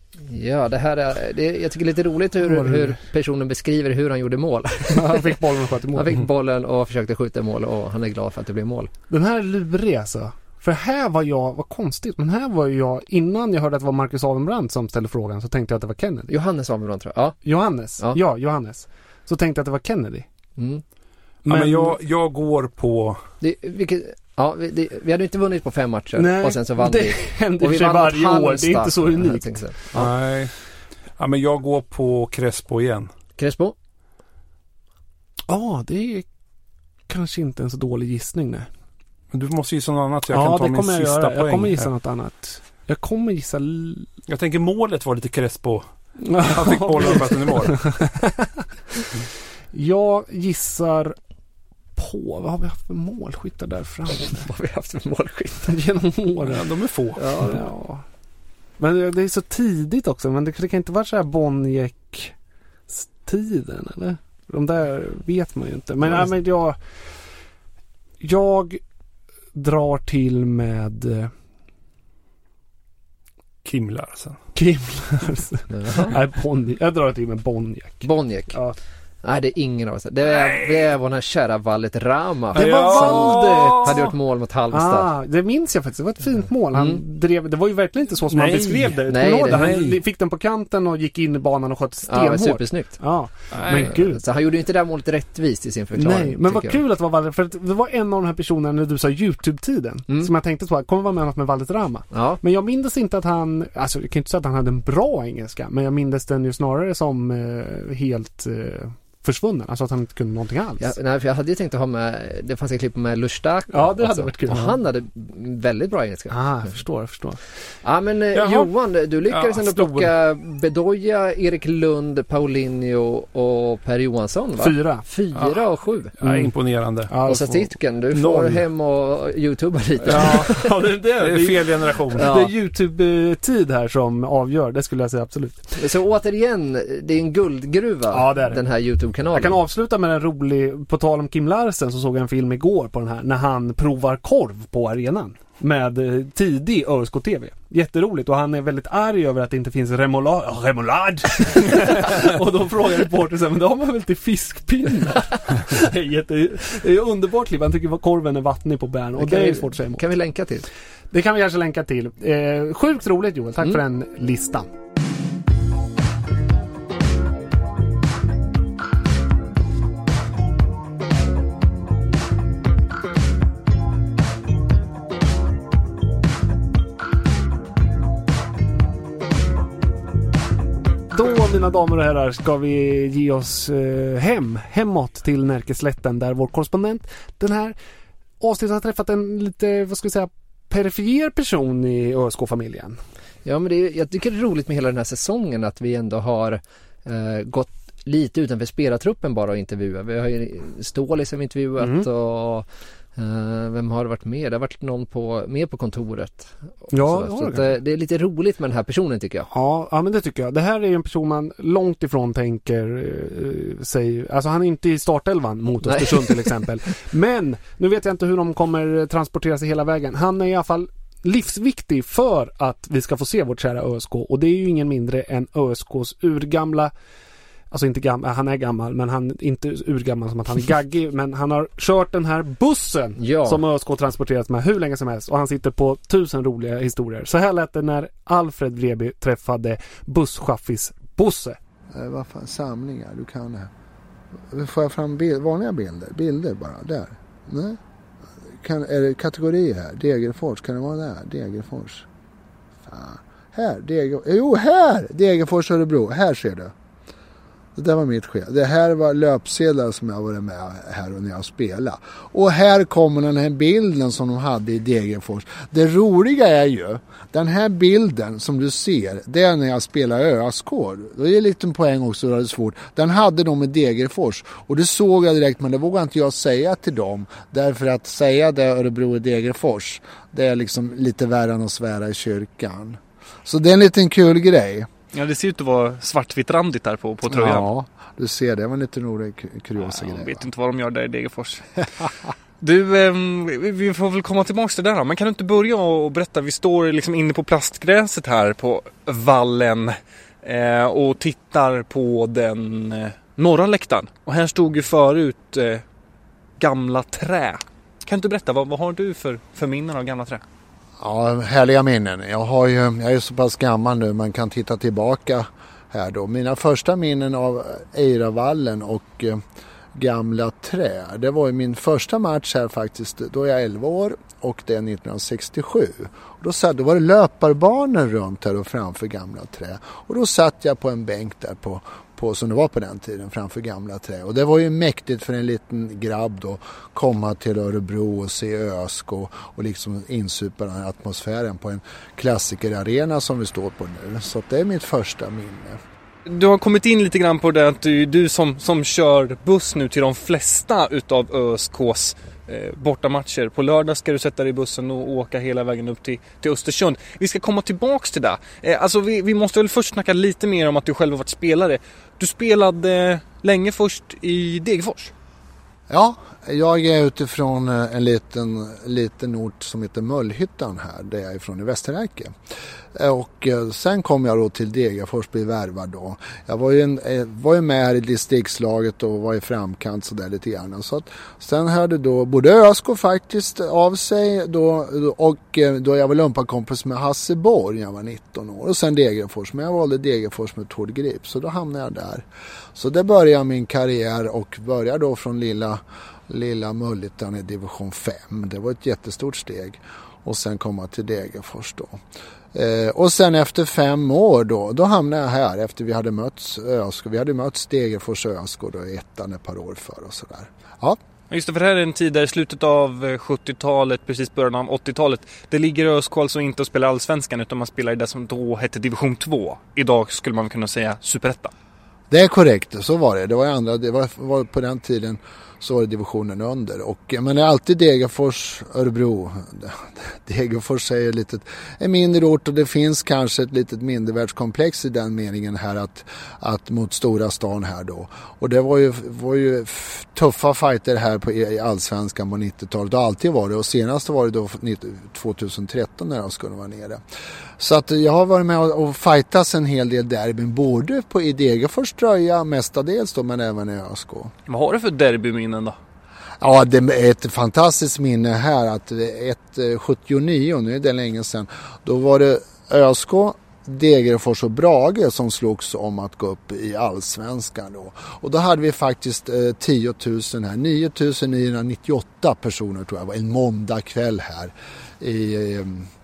Ja, det här är, det, jag tycker det är lite roligt hur, hur personen beskriver hur han gjorde mål. Han fick bollen och sköt i mål. Han fick bollen och försökte skjuta i mål och han är glad för att det blev mål. Den här är lurig alltså. För här var jag, vad konstigt, men här var jag, innan jag hörde att det var Marcus Avenbrand som ställde frågan så tänkte jag att det var Kennedy. Johannes Avenbrand tror jag. Ja. Johannes, ja, ja Johannes. Så tänkte jag att det var Kennedy. Mm. Men, ja, men jag, jag går på... Det, vilket, ja, vi, det, vi hade inte vunnit på fem matcher. Nej, och sen så vann det vi. händer sig varje år, det är inte så unikt. Ja. Nej, ja, men jag går på Crespo igen. Crespo? Ja, det är kanske inte en så dålig gissning, nej. Men du måste gissa något annat så jag ja, kan ta det min kommer jag sista göra. poäng. Jag kommer gissa här. något annat. Jag kommer gissa... L- jag tänker målet var lite Crespo. Han fick bollen upp att den är mål. Jag gissar på... Vad har vi haft för målskyttar där framme? Vad har vi haft för målskyttar? Genom åren. Ja, de är få. Ja, ja. Men det är så tidigt också. Men det kan inte vara så här Boniek-tiden, eller? De där vet man ju inte. Men, ja, men jag... Jag drar till med... Kim Larsen. Kim Larsen. Nej, Boniek. Jag drar till med Boniek. Boniek. Ja. Nej, det är ingen av oss. Det är, det är vår här kära Vallet Rama. Det var Valdet! Hade gjort mål mot Halmstad. Ah, det minns jag faktiskt. Det var ett fint mål. Han mm. drev, det var ju verkligen inte så som nej. han beskrev det. Nej, det han nej. fick den på kanten och gick in i banan och sköt stenhårt. Ja, supersnyggt. Ja, men gud. Så han gjorde ju inte det där målet rättvist i sin förklaring. Nej, men vad kul att det var Valdet. För det var en av de här personerna när du sa YouTube-tiden mm. som jag tänkte på, kommer vara med något med Valdet Rama. Ja. Men jag minns inte att han, alltså jag kan inte säga att han hade en bra engelska, men jag minns den ju snarare som eh, helt... Eh, försvunnen. Alltså att han inte kunde någonting alls. Ja, nej, för jag hade ju tänkt att ha med, det fanns en klipp med Lushtaka. Ja, det hade också. varit kul. Och han hade väldigt bra engelska. Ah, jag förstår, jag förstår. Ja, men eh, Johan, du lyckades ja, ändå plocka Bedoya, Erik Lund, Paulinho och Per Johansson, va? Fyra. Fyra ja. och sju. Ja, mm. imponerande. Ja, och så Stitken, du får noll. Hem och YouTuba lite. Ja, ja det, det, det är fel generation. Ja. Det är YouTube-tid här som avgör, det skulle jag säga absolut. Så återigen, det är en guldgruva, ja, det är det. Den här YouTube-kanalen. Jag kan avsluta med en rolig, på tal om Kim Larsen, så såg jag en film igår på den här, när han provar korv på arenan med tidig Ö S K-T V. Jätteroligt, och han är väldigt arg över att det inte finns remoulad. Oh, remoulad! Och då frågar reportern, men då har man väl till fiskpinnar? Det är, jätte, det är underbart klipp. Han tycker att korven är vattnig på bärn, och det, det är vi, svårt att säga emot. Kan vi länka till? Det kan vi kanske länka till. Eh, sjukt roligt, Joel. Tack mm. för den listan. Då, mina damer och herrar, ska vi ge oss eh, hem, hemåt till Närkeslätten, där vår korrespondent den här avsnittet har träffat en lite, vad ska vi säga, perifer person i Ö S K-familjen. Ja, men det är, jag tycker det är roligt med hela den här säsongen att vi ändå har eh, gått lite utanför spelartruppen bara och intervjua. Vi har ju Ståli som intervjuat mm. och Uh, vem har varit med? Det har varit någon på, med på kontoret. Ja, så, så att, det, det är lite roligt med den här personen, tycker jag. Ja, ja, men det tycker jag. Det här är en person man långt ifrån tänker uh, sig. Alltså han är inte i startelvan mot Östersund till exempel. Men nu vet jag inte hur de kommer transportera sig hela vägen. Han är i alla fall livsviktig för att vi ska få se vårt kära Ö S K. Och det är ju ingen mindre än Ö S K:s urgamla, alltså inte gammal, han är gammal, men han är inte urgammal som att han är gaggig, men han har kört den här bussen ja. som Ö S K transporterats med hur länge som helst, och han sitter på tusen roliga historier. Så här lät det när Alfred Vreby träffade busschaffis Bosse. Eh, vad fan, samlingar, du kan det här. Får jag fram bild, vanliga bilder? Bilder bara, där. Nej. Kan, är det kategorier här? Degerfors, kan det vara där? Degerfors. Fan. Här, Deger, jo här! Degerfors Örebro, här ser du. Det där var mitt skäl. Det här var löpsedlar som jag varit med här och när jag spelade. Och här kommer den här bilden som de hade i Degerfors. Det roliga är ju, den här bilden som du ser, det är när jag spelar Ö S K. Det är en liten poäng också, det är svårt. Den hade de i Degerfors. Och det såg jag direkt, men det vågar inte jag säga till dem. Därför att säga det Örebro i Degerfors, det är liksom lite värre än att svära i kyrkan. Så det är en liten kul grej. Ja, det ser ut att vara svartvitt randigt där på, på tröjan. Ja, du ser det. Det var en lite rolig kuriosa ja, grej. Jag vet va? inte vad de gör där i Degerfors. Du, eh, vi får väl komma tillbaka till det där då. Men kan du inte börja och berätta? Vi står liksom inne på plastgräset här på vallen eh, och tittar på den eh, norra läktaren. Och här stod ju förut eh, gamla trä. Kan du inte berätta, vad, vad har du för, för minnen av gamla trä? Ja, härliga minnen. Jag, har ju, jag är så pass gammal nu, man kan titta tillbaka här då. Mina första minnen av Eiravallen och eh, gamla trä, det var ju min första match här faktiskt. Då är jag elva år och det är nittonhundrasextiosju. Och då, satt, då var det löparbanor runt här och framför gamla trä. Och då satt jag på en bänk där på, på som det var på den tiden framför gamla trä. Och det var ju mäktigt för en liten grabb då komma till Örebro och se Ö S K och liksom insupa den här atmosfären på en klassikerarena som vi står på nu. Så det är mitt första minne. Du har kommit in lite grann på det att du, du som, som kör buss nu till de flesta utav Ö S K:s eh, bortamatcher. På lördag ska du sätta dig i bussen och åka hela vägen upp till, till Östersund. Vi ska komma tillbaks till det. Eh, alltså vi, vi måste väl först snacka lite mer om att du själv har varit spelare. Du spelade länge först i Degerfors. Ja, jag är utifrån en liten, liten ort som heter Möllhyttan här, där jag är från i Västerrike. Och sen kom jag då till Degerfors, blev värvad då. Jag var ju, en, var ju med här i distriktslaget och var i framkant så där lite grann. Så att, sen hörde då både Ö S K faktiskt av sig då, och då jag var lumpakompis med Hasse Borg när jag var nitton år. Och sen Degerfors, men jag valde Degerfors med Tord Grip, så då hamnade jag där. Så det började min karriär och började då från lilla, lilla Möllhyttan i division fem. Det var ett jättestort steg. och sen komma till Degerfors då. Eh, och sen efter fem år då, då hamnade jag här efter vi hade mötts Ösko. Vi hade mötts Degerfors och Ösko då i ettan ett par år för och sådär. Ja. Just det, för det här är en tid där i slutet av sjuttiotalet, precis början av åttiotalet. Det ligger ÖSK alltså inte och spelar allsvenskan utan man spelar i det som då hette division två. Idag skulle man kunna säga superettan. Det är korrekt, så var det. Det var andra, det var, var på den tiden så var det divisionen under. Och, men det är alltid Degerfors, Örebro. Degerfors är lite en mindre ort och det finns kanske ett litet mindervärldskomplex i den meningen här att, att mot stora stan här då. Och det var ju, var ju tuffa fighter här på, i allsvenskan på nittiotalet. Det har alltid varit och senast var det då tjugohundratretton när de skulle vara nere. Så att jag har varit med och, och fightats en hel del derbyn både på i Degerfors tröja mestadels då, men även i ÖSK. Vad har du för derbyminnen då? Ja, det är ett fantastiskt minne här att ett sjuttionio, nu är det länge sedan, då var det ÖSK, Degerfors och Brage som slogs om att gå upp i allsvenskan då. Och då hade vi faktiskt eh, tio tusen här, nio tusen niohundranittioåtta personer tror jag, var en måndag kväll här i eh,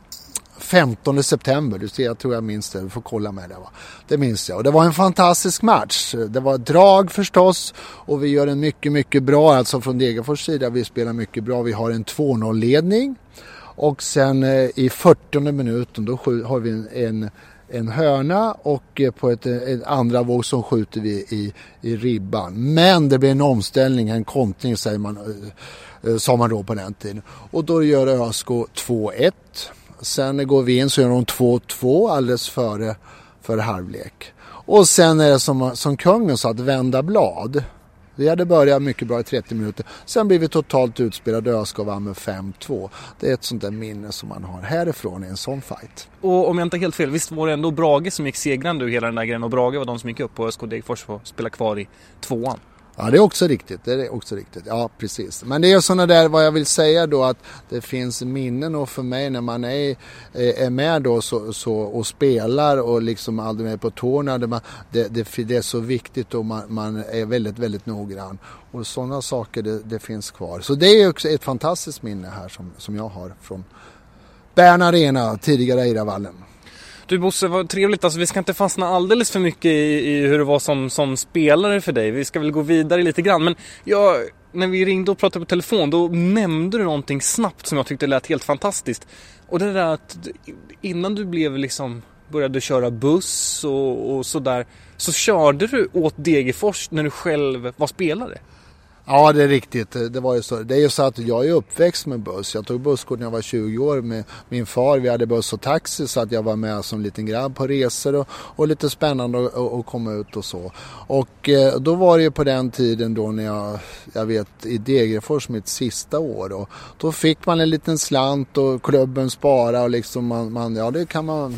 femtonde september, du ser, jag tror jag minns det, du får kolla med det va. Det minns jag och det var en fantastisk match. Det var drag förstås och vi gör en mycket mycket bra, alltså från Degerfors sida, vi spelar mycket bra, vi har en två noll ledning och sen eh, i fyrtionde minuten då har vi en, en, en hörna och eh, på ett, ett andra våg som skjuter vi i, i ribban. Men det blir en omställning, en kontring säger man, eh, sa man då på den tiden. Och då gör ÖSK två ett. Sen går vi in så gör de två två alldeles före, före halvlek. Och sen är det som, som kungen sa att vända blad. Vi hade börjat mycket bra i trettio minuter. Sen blir vi totalt utspelade och ÖSK vann med fem två. Det är ett sånt där minne som man har härifrån i en sån fight. Och om jag inte helt fel, visst var det ändå Brage som gick segrande ur hela den där grejen och Brage var de som gick upp på ÖSK Degerfors och spela kvar i tvåan. Ja, det är också riktigt. Det är också riktigt. Ja, precis. Men det är sådana där, vad jag vill säga då, att det finns minnen och för mig när man är, är med då så, så, och spelar och liksom aldrig med på tårna. Det, det, det, det är så viktigt och man, man är väldigt, väldigt noggrann. Och sådana saker, det, det finns kvar. Så det är också ett fantastiskt minne här som, som jag har från Bern Arena, tidigare Eiravallen. Du Bosse, vad trevligt. Alltså, vi ska inte fastna alldeles för mycket i, i hur det var som, som spelare för dig. Vi ska väl gå vidare lite grann. Men jag, när vi ringde och pratade på telefon, då nämnde du någonting snabbt som jag tyckte lät helt fantastiskt. Och det där att innan du blev liksom, började köra buss och, och sådär, så körde du åt Degerfors när du själv var spelare. Ja, det är riktigt. Det var ju så. Det är ju så att jag är uppväxt med buss. Jag tog busskort när jag var tjugo år med min far. Vi hade buss och taxi så att jag var med som liten grabb på resor och, och lite spännande att, att komma ut och så. Och eh, då var det ju på den tiden då när jag, jag vet, i Degerfors mitt sista år då. Då fick man en liten slant och klubben spara och liksom man, man ja det kan man...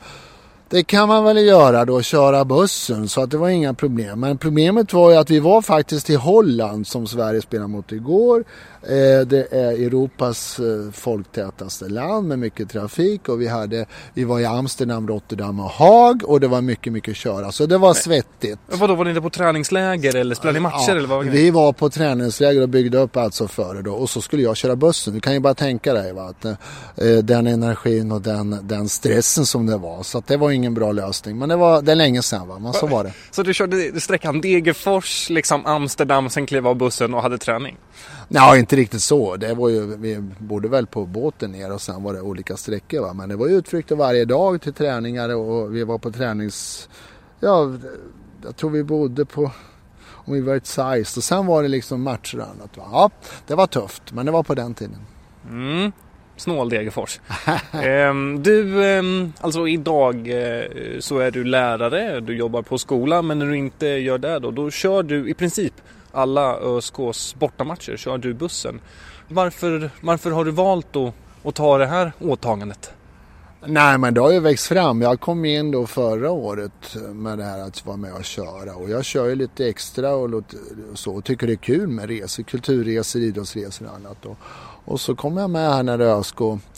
Det kan man väl göra då, köra bussen, så att det var inga problem. Men problemet var ju att vi var faktiskt i Holland som Sverige spelade mot igår. Eh, det är Europas eh, folktätaste land med mycket trafik och vi, hade, vi var i Amsterdam, Rotterdam och Haag och det var mycket, mycket köra. Så det var svettigt. Men vadå, var ni inte på träningsläger eller spelade ni matcher? Ja, eller vad? Vi var på träningsläger och byggde upp alltså före då och så skulle jag köra bussen. Du kan ju bara tänka dig va, att eh, den energin och den, den stressen som det var. Så att det var ingen bra lösning. Men det var det är länge sedan va, men så var det. Så du körde sträckan Degerfors, liksom Amsterdam, sen klev av bussen och hade träning? Nej, inte riktigt så. Det var ju, vi bodde väl på båten ner och sen var det olika sträckor va. Men det var utflykter varje dag till träningar och vi var på tränings... Ja, jag tror vi bodde på... Om vi var ett size och sen var det liksom matcher och annat va. Ja, det var tufft men det var på den tiden. Mm. Snål Degerfors. ehm, du, ehm, alltså idag eh, så är du lärare, du jobbar på skola, men när du inte gör det då, då kör du i princip alla ÖSKs bortamatcher, kör du bussen. Varför, varför har du valt då att ta det här åtagandet? Nej, men det har ju växt fram. Jag kom in då förra året med det här att vara med och köra. Och jag kör ju lite extra och så. Och tycker det är kul med resor, kulturresor, idrottsresor och annat. Och, och så kom jag med här när ÖSK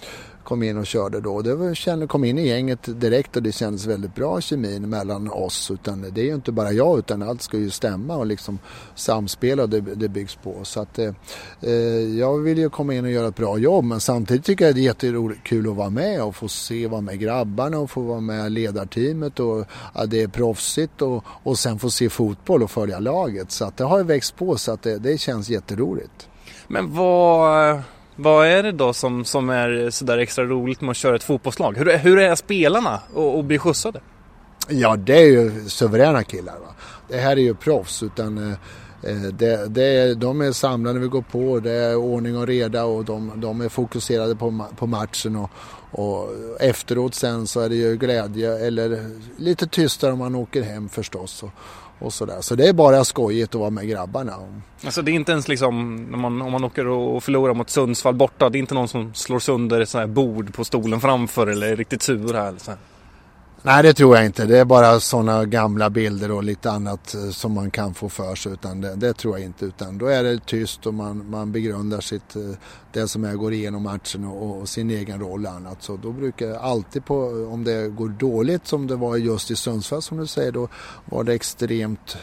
kom in och körde då. Det var, kände, kom in i gänget direkt och det kändes väldigt bra kemin mellan oss. Utan det är ju inte bara jag utan allt ska ju stämma och liksom samspela och det, det byggs på. Så att eh, jag vill ju komma in och göra ett bra jobb, men samtidigt tycker jag det är jättekul att vara med och få se vara med grabbarna och få vara med ledarteamet och ja, det är proffsigt och, och sen få se fotboll och följa laget. Så att det har ju växt på så att det, det känns jätteroligt. Men vad... Vad är det då som, som är sådär extra roligt med att köra ett fotbollslag? Hur, hur är spelarna och, och bli skjutsade? Ja, det är ju suveräna killar. Va? Det här är ju proffs. Utan, eh, det, det är, de är samlade när vi går på. Det är ordning och reda och de, de är fokuserade på, på matchen. Och, och efteråt sen så är det ju glädje eller lite tystare om man åker hem förstås. Och, Och sådär. Så det är bara skojigt att vara med grabbarna. Alltså det är inte ens liksom när man, om man åker och förlorar mot Sundsvall borta, det är inte någon som slår sönder ett sån här bord på stolen framför eller är riktigt sur här. Så här. Nej, det tror jag inte. Det är bara sådana gamla bilder och lite annat som man kan få för sig. Utan det, det tror jag inte. Utan då är det tyst och man, man begrundar sitt, det som är går igenom matchen och, och sin egen roll och annat. Så då brukar jag alltid på, om det går dåligt som det var just i Sundsvall som du säger, då var det extremt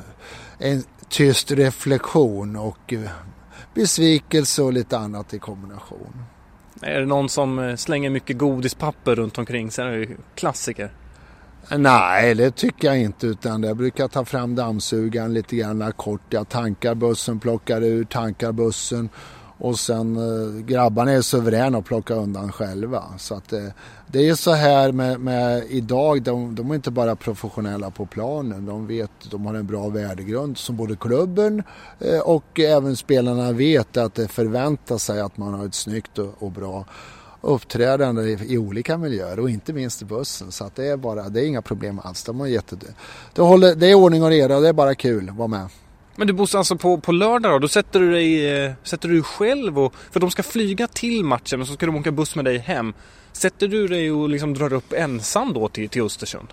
en tyst reflektion och besvikelse och lite annat i kombination. Är det någon som slänger mycket godispapper runt omkring så är det ju klassiker? Nej, det tycker jag inte, utan jag brukar ta fram dammsugaren lite grann kort. Jag tankar bussen, plockar ur, tankar bussen och sen eh, grabbarna är suveräna att plocka undan själva. Så att eh, det är ju så här med, med idag, de, de är inte bara professionella på planen. De vet, de har en bra värdegrund som både klubben eh, och även spelarna vet att det förväntar sig att man har ett snyggt och, och bra uppträdande i, i olika miljöer och inte minst i bussen. Så att det är bara, det är inga problem alls. De har jätte, det, håller, det är ordning och reda och det är bara kul att vara med. Men du Bosse, alltså på, på lördag då, då sätter du dig eh, sätter du själv och, för de ska flyga till matchen och så ska de åka buss med dig hem. Sätter du dig och liksom drar upp ensam då till, till Östersund?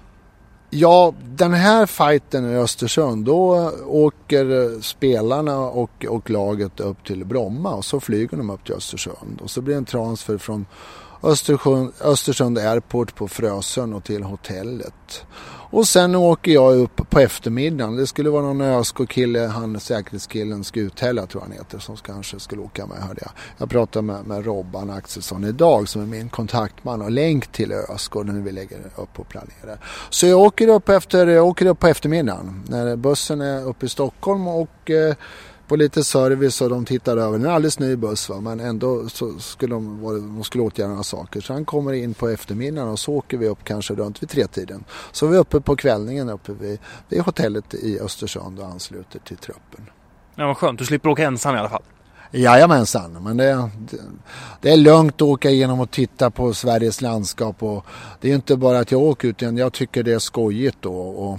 Ja, den här fighten i Östersund, då åker spelarna och, och laget upp till Bromma och så flyger de upp till Östersund. Och så blir det en transfer från Östersund, Östersund Airport på Frösön och till hotellet. Och sen åker jag upp på eftermiddagen. Det skulle vara någon ÖSK-kille, han säkerhetskillen Skuthälla tror han heter, som kanske skulle åka med, hörde jag. Jag pratade med, med Robban Axelsson idag som är min kontaktman och länk till ÖSK när vi lägger upp och planerar. Så jag åker upp, efter, jag åker upp på eftermiddagen när bussen är uppe i Stockholm och eh, på lite service och de tittar över. Det är en alldeles ny buss va? Men ändå så skulle de, de skulle åtgärda några saker. Så han kommer in på eftermiddagen och så åker vi upp kanske runt vid tretiden. Så vi är uppe på kvällningen uppe vid, vid hotellet i Östersund och ansluter till truppen. Ja, vad skönt. Du slipper åka ensam i alla fall. Jajamensan, men det, det, det är lugnt att åka igenom och titta på Sveriges landskap. Och det är inte bara att jag åker utan jag tycker det är skojigt då och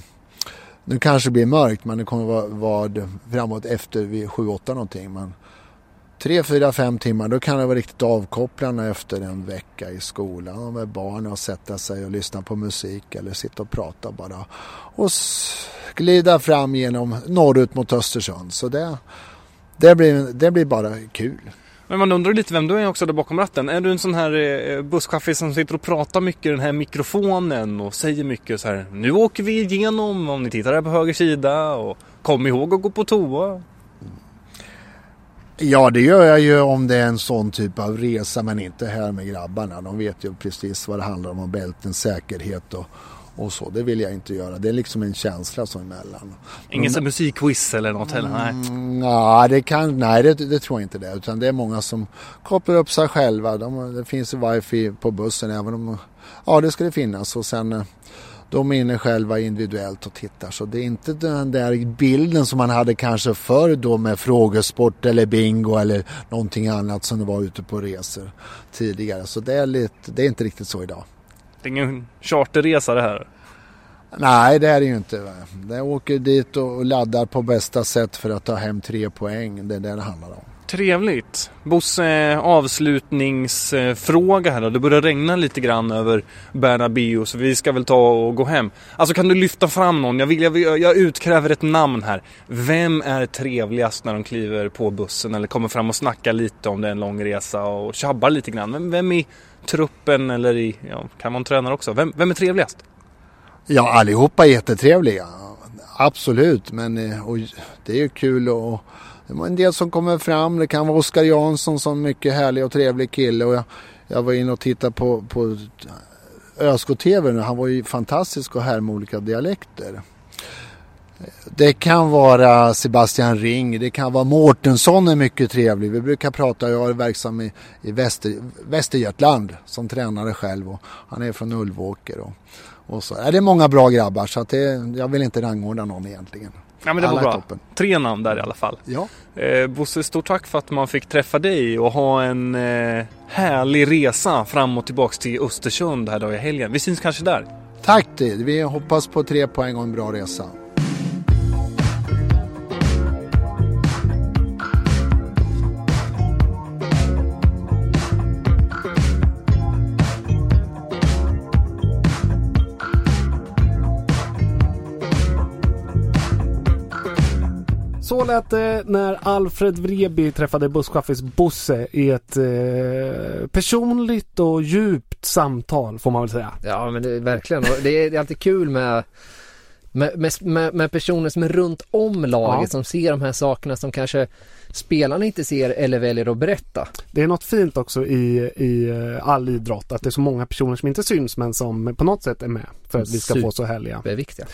nu kanske det blir mörkt, men det kommer vara, vara framåt efter vid sju åtta någonting. Men tre, fyra, fem timmar, då kan det vara riktigt avkopplande efter en vecka i skolan. Med barn och sätta sig och lyssna på musik eller sitta och prata bara. Och glida fram genom norrut mot Östersund. Så det, det, blir, det blir bara kul. Men man undrar lite vem du är också där bakom ratten. Är du en sån här busschaufför som sitter och pratar mycket i den här mikrofonen och säger mycket så här: nu åker vi igenom om ni tittar här på höger sida och kom ihåg att gå på toa? Ja, det gör jag ju om det är en sån typ av resa, men inte här med grabbarna. De vet ju precis vad det handlar om, om bälten, säkerhet och och så, det vill jag inte göra. Det är liksom en känsla som emellan. Ingen mm. musikquiz eller något heller? Nej, mm, nej, det, kan, nej det, det tror jag inte det. Utan det är många som kopplar upp sig själva. De, det finns ju wifi på bussen även om, ja det ska det finnas. Och sen de är inne själva individuellt och tittar. Så det är inte den där bilden som man hade kanske förr då med frågesport eller bingo eller någonting annat som det var ute på resor tidigare. Så det är, lite, det är inte riktigt så idag. Det är ingen charterresa det här? Nej, det är det ju inte. Jag åker dit och laddar på bästa sätt för att ta hem tre poäng. Det är det det handlar om. Trevligt. Bosse, avslutningsfråga här då. Det börjar regna lite grann över Bernabéu, så vi ska väl ta och gå hem. Alltså kan du lyfta fram någon? Jag, vill, jag, vill, jag utkräver ett namn här. Vem är trevligast när de kliver på bussen eller kommer fram och snackar lite om det är en lång resa och tjabbar lite grann? Vem, vem i truppen eller i, ja, kan man träna också? Vem, vem är trevligast? Ja, allihopa är jättetrevliga. Absolut, men och det är ju kul och det var en del som kommer fram. Det kan vara Oskar Jansson som mycket härlig och trevlig kille. Och jag, jag var inne och tittade på, på ÖSK-T V nu. Han var ju fantastisk och här med olika dialekter. Det kan vara Sebastian Ring. Det kan vara Mårtensson är mycket trevlig. Vi brukar prata, jag är verksam i, i Väster, Västergötland som tränare själv. Och han är från Ulvåker. Och, och så. Ja, det är många bra grabbar så att det, jag vill inte rangordna någon egentligen. Ja, men det var bra. Toppen. Tre namn där i alla fall. Ja. Eh, Bosse, stort tack för att man fick träffa dig och ha en eh, härlig resa fram och tillbaka till Östersund här då i helgen. Vi syns kanske där. Tack det. Vi hoppas på tre poäng och en bra resa. Så lät det när Alfred Vreby träffade busschaffis Bosse i ett eh, personligt och djupt samtal, får man väl säga. Ja, men det är verkligen. Det är, det är alltid kul med, med, med, med personer som är runt om laget, ja, som ser de här sakerna som kanske spelarna inte ser eller väljer att berätta. Det är något fint också i, i all idrott, att det är så många personer som inte syns men som på något sätt är med för att vi ska få så härliga. Det är viktigt.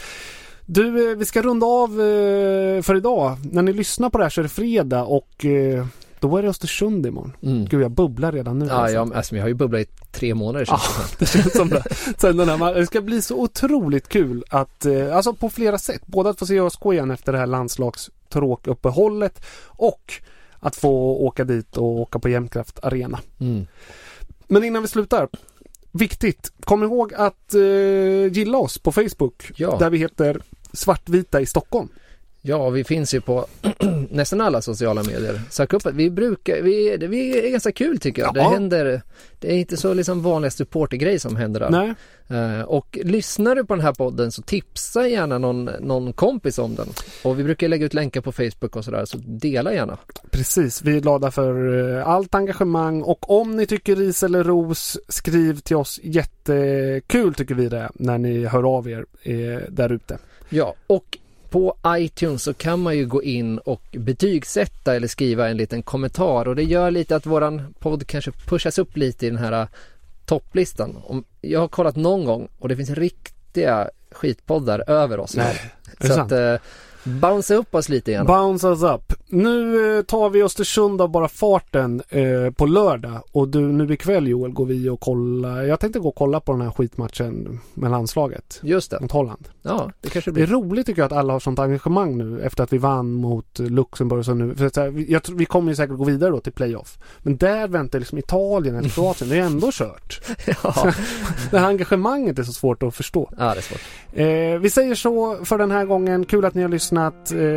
Du, vi ska runda av för idag. När ni lyssnar på det här så är det fredag och då är det Östersund imorgon. Mm. Gud, jag bubblar redan nu. Ja, alltså. jag, alltså, jag har ju bubblat i tre månader. Ja, det känns som det. Sen den här, det ska bli så otroligt kul att, alltså på flera sätt. Både att få se ÖSK igen efter det här landslagstråkuppehållet och att få åka dit och åka på Jämtkraft Arena. Mm. Men innan vi slutar, viktigt, kom ihåg att eh, gilla oss på Facebook, ja, där vi heter Svartvita i Stockholm. Ja, vi finns ju på nästan alla sociala medier. Sök upp att vi brukar, vi, vi är ganska kul tycker jag. Ja. Det händer, det är inte så liksom vanliga supportergrej som händer där. Nej. Uh, och lyssnar du på den här podden så tipsa gärna någon, någon kompis om den. Och vi brukar lägga ut länkar på Facebook och sådär, så dela gärna. Precis, vi är glada för allt engagemang och om ni tycker ris eller ros, skriv till oss. Jättekul tycker vi det när ni hör av er eh, där ute. Ja, och på iTunes så kan man ju gå in och betygsätta eller skriva en liten kommentar och det gör lite att våran podd kanske pushas upp lite i den här topplistan. Om jag har kollat någon gång och det finns riktiga skitpoddar över oss. Nej, så att eh, bounce upp oss lite igen. Bounce us up. Nu eh, tar vi Östersund av bara farten eh, på lördag och du, nu ikväll Joel går vi och kolla. Jag tänkte gå och kolla på den här skitmatchen med landslaget. Just det. Mot Holland. Ja, det kanske blir. Det är roligt tycker jag att alla har sånt engagemang nu efter att vi vann mot Luxemburg så nu. För att, jag tror, vi kommer ju säkert gå vidare då till playoff. Men där väntar liksom Italien eller Kroatien. Det är ändå kört. Ja. Det här engagemanget är så svårt att förstå. Ja, det är svårt. Eh, vi säger så för den här gången. Kul att ni har lyssnat. Eh,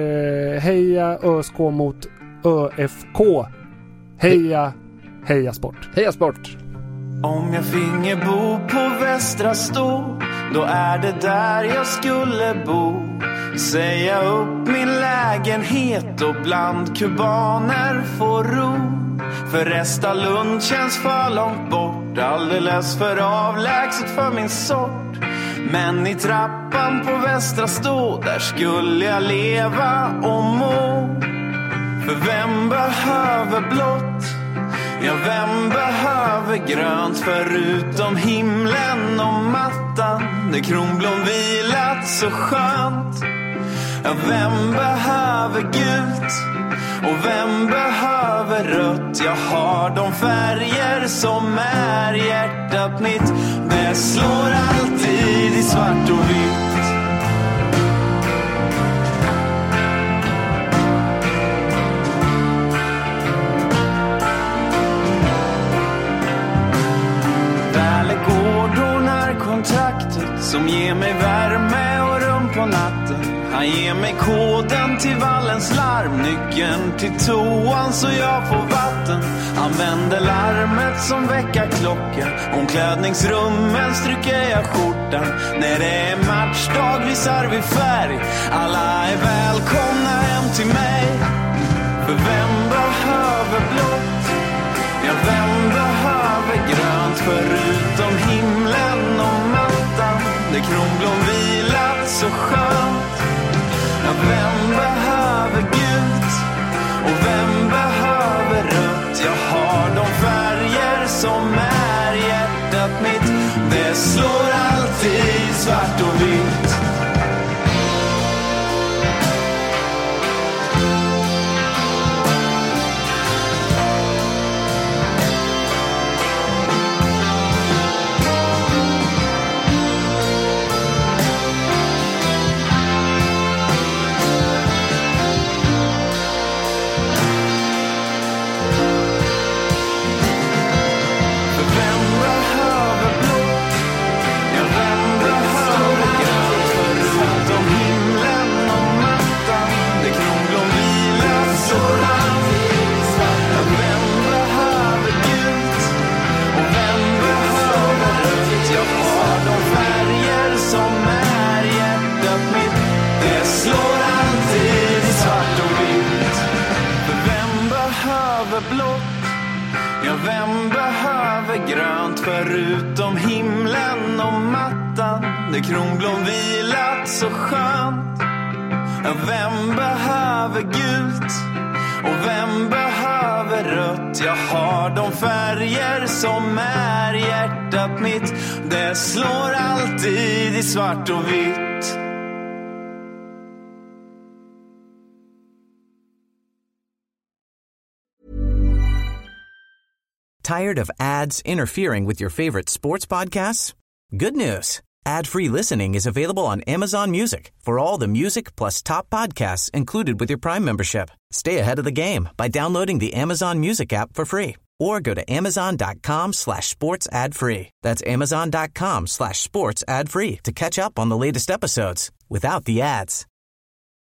heja ÖSK mot ÖFK. Heja, heja sport. Heja sport. Om jag finge bo på Västra Stå, då är det där jag skulle bo. Säga upp min lägenhet och bland kubaner få ro. För Resta Lund känns för långt bort, alldeles för avlägset för min sort. Men i trappan på Västra Stå, där skulle jag leva och må. För vem behöver blått? Ja, vem behöver grönt förutom himlen och mattan där kronblom vilat så skönt? Ja, vem behöver gult? Och vem behöver rött? Jag har de färger som är hjärtat mitt. Det slår alltid i svart och vitt. Kontraktet som ger mig värme och rum på natten. Han Han ger mig koden till vallens larm, nyckeln till toan så jag får vatten. Han vänder larmet som väcker klockan, omklädningsrummen stryker jag skjortan. När det är matchdag visar vi färg, alla är välkomna hem till mig. För vem behöver blått? Ja, vem behöver grönt? Förutom himlen och mattan, där kronblom vilat så skönt. Ja, vem behöver gult? Och vem behöver rött? Jag har de färger som är hjärtat mitt. Det slår alltid svart och vitt. Vem behöver grönt förutom himlen och mattan, där kronblom vilat så skönt? Vem behöver gult? Och vem behöver rött? Jag har de färger som är hjärtat mitt. Det slår alltid i svart och vitt. Tired of ads interfering with your favorite sports podcasts? Good news. Ad-free listening is available on Amazon Music for all the music plus top podcasts included with your Prime membership. Stay ahead of the game by downloading the Amazon Music app for free or go to amazon.com slash sports ad free. That's amazon.com slash sports ad free to catch up on the latest episodes without the ads.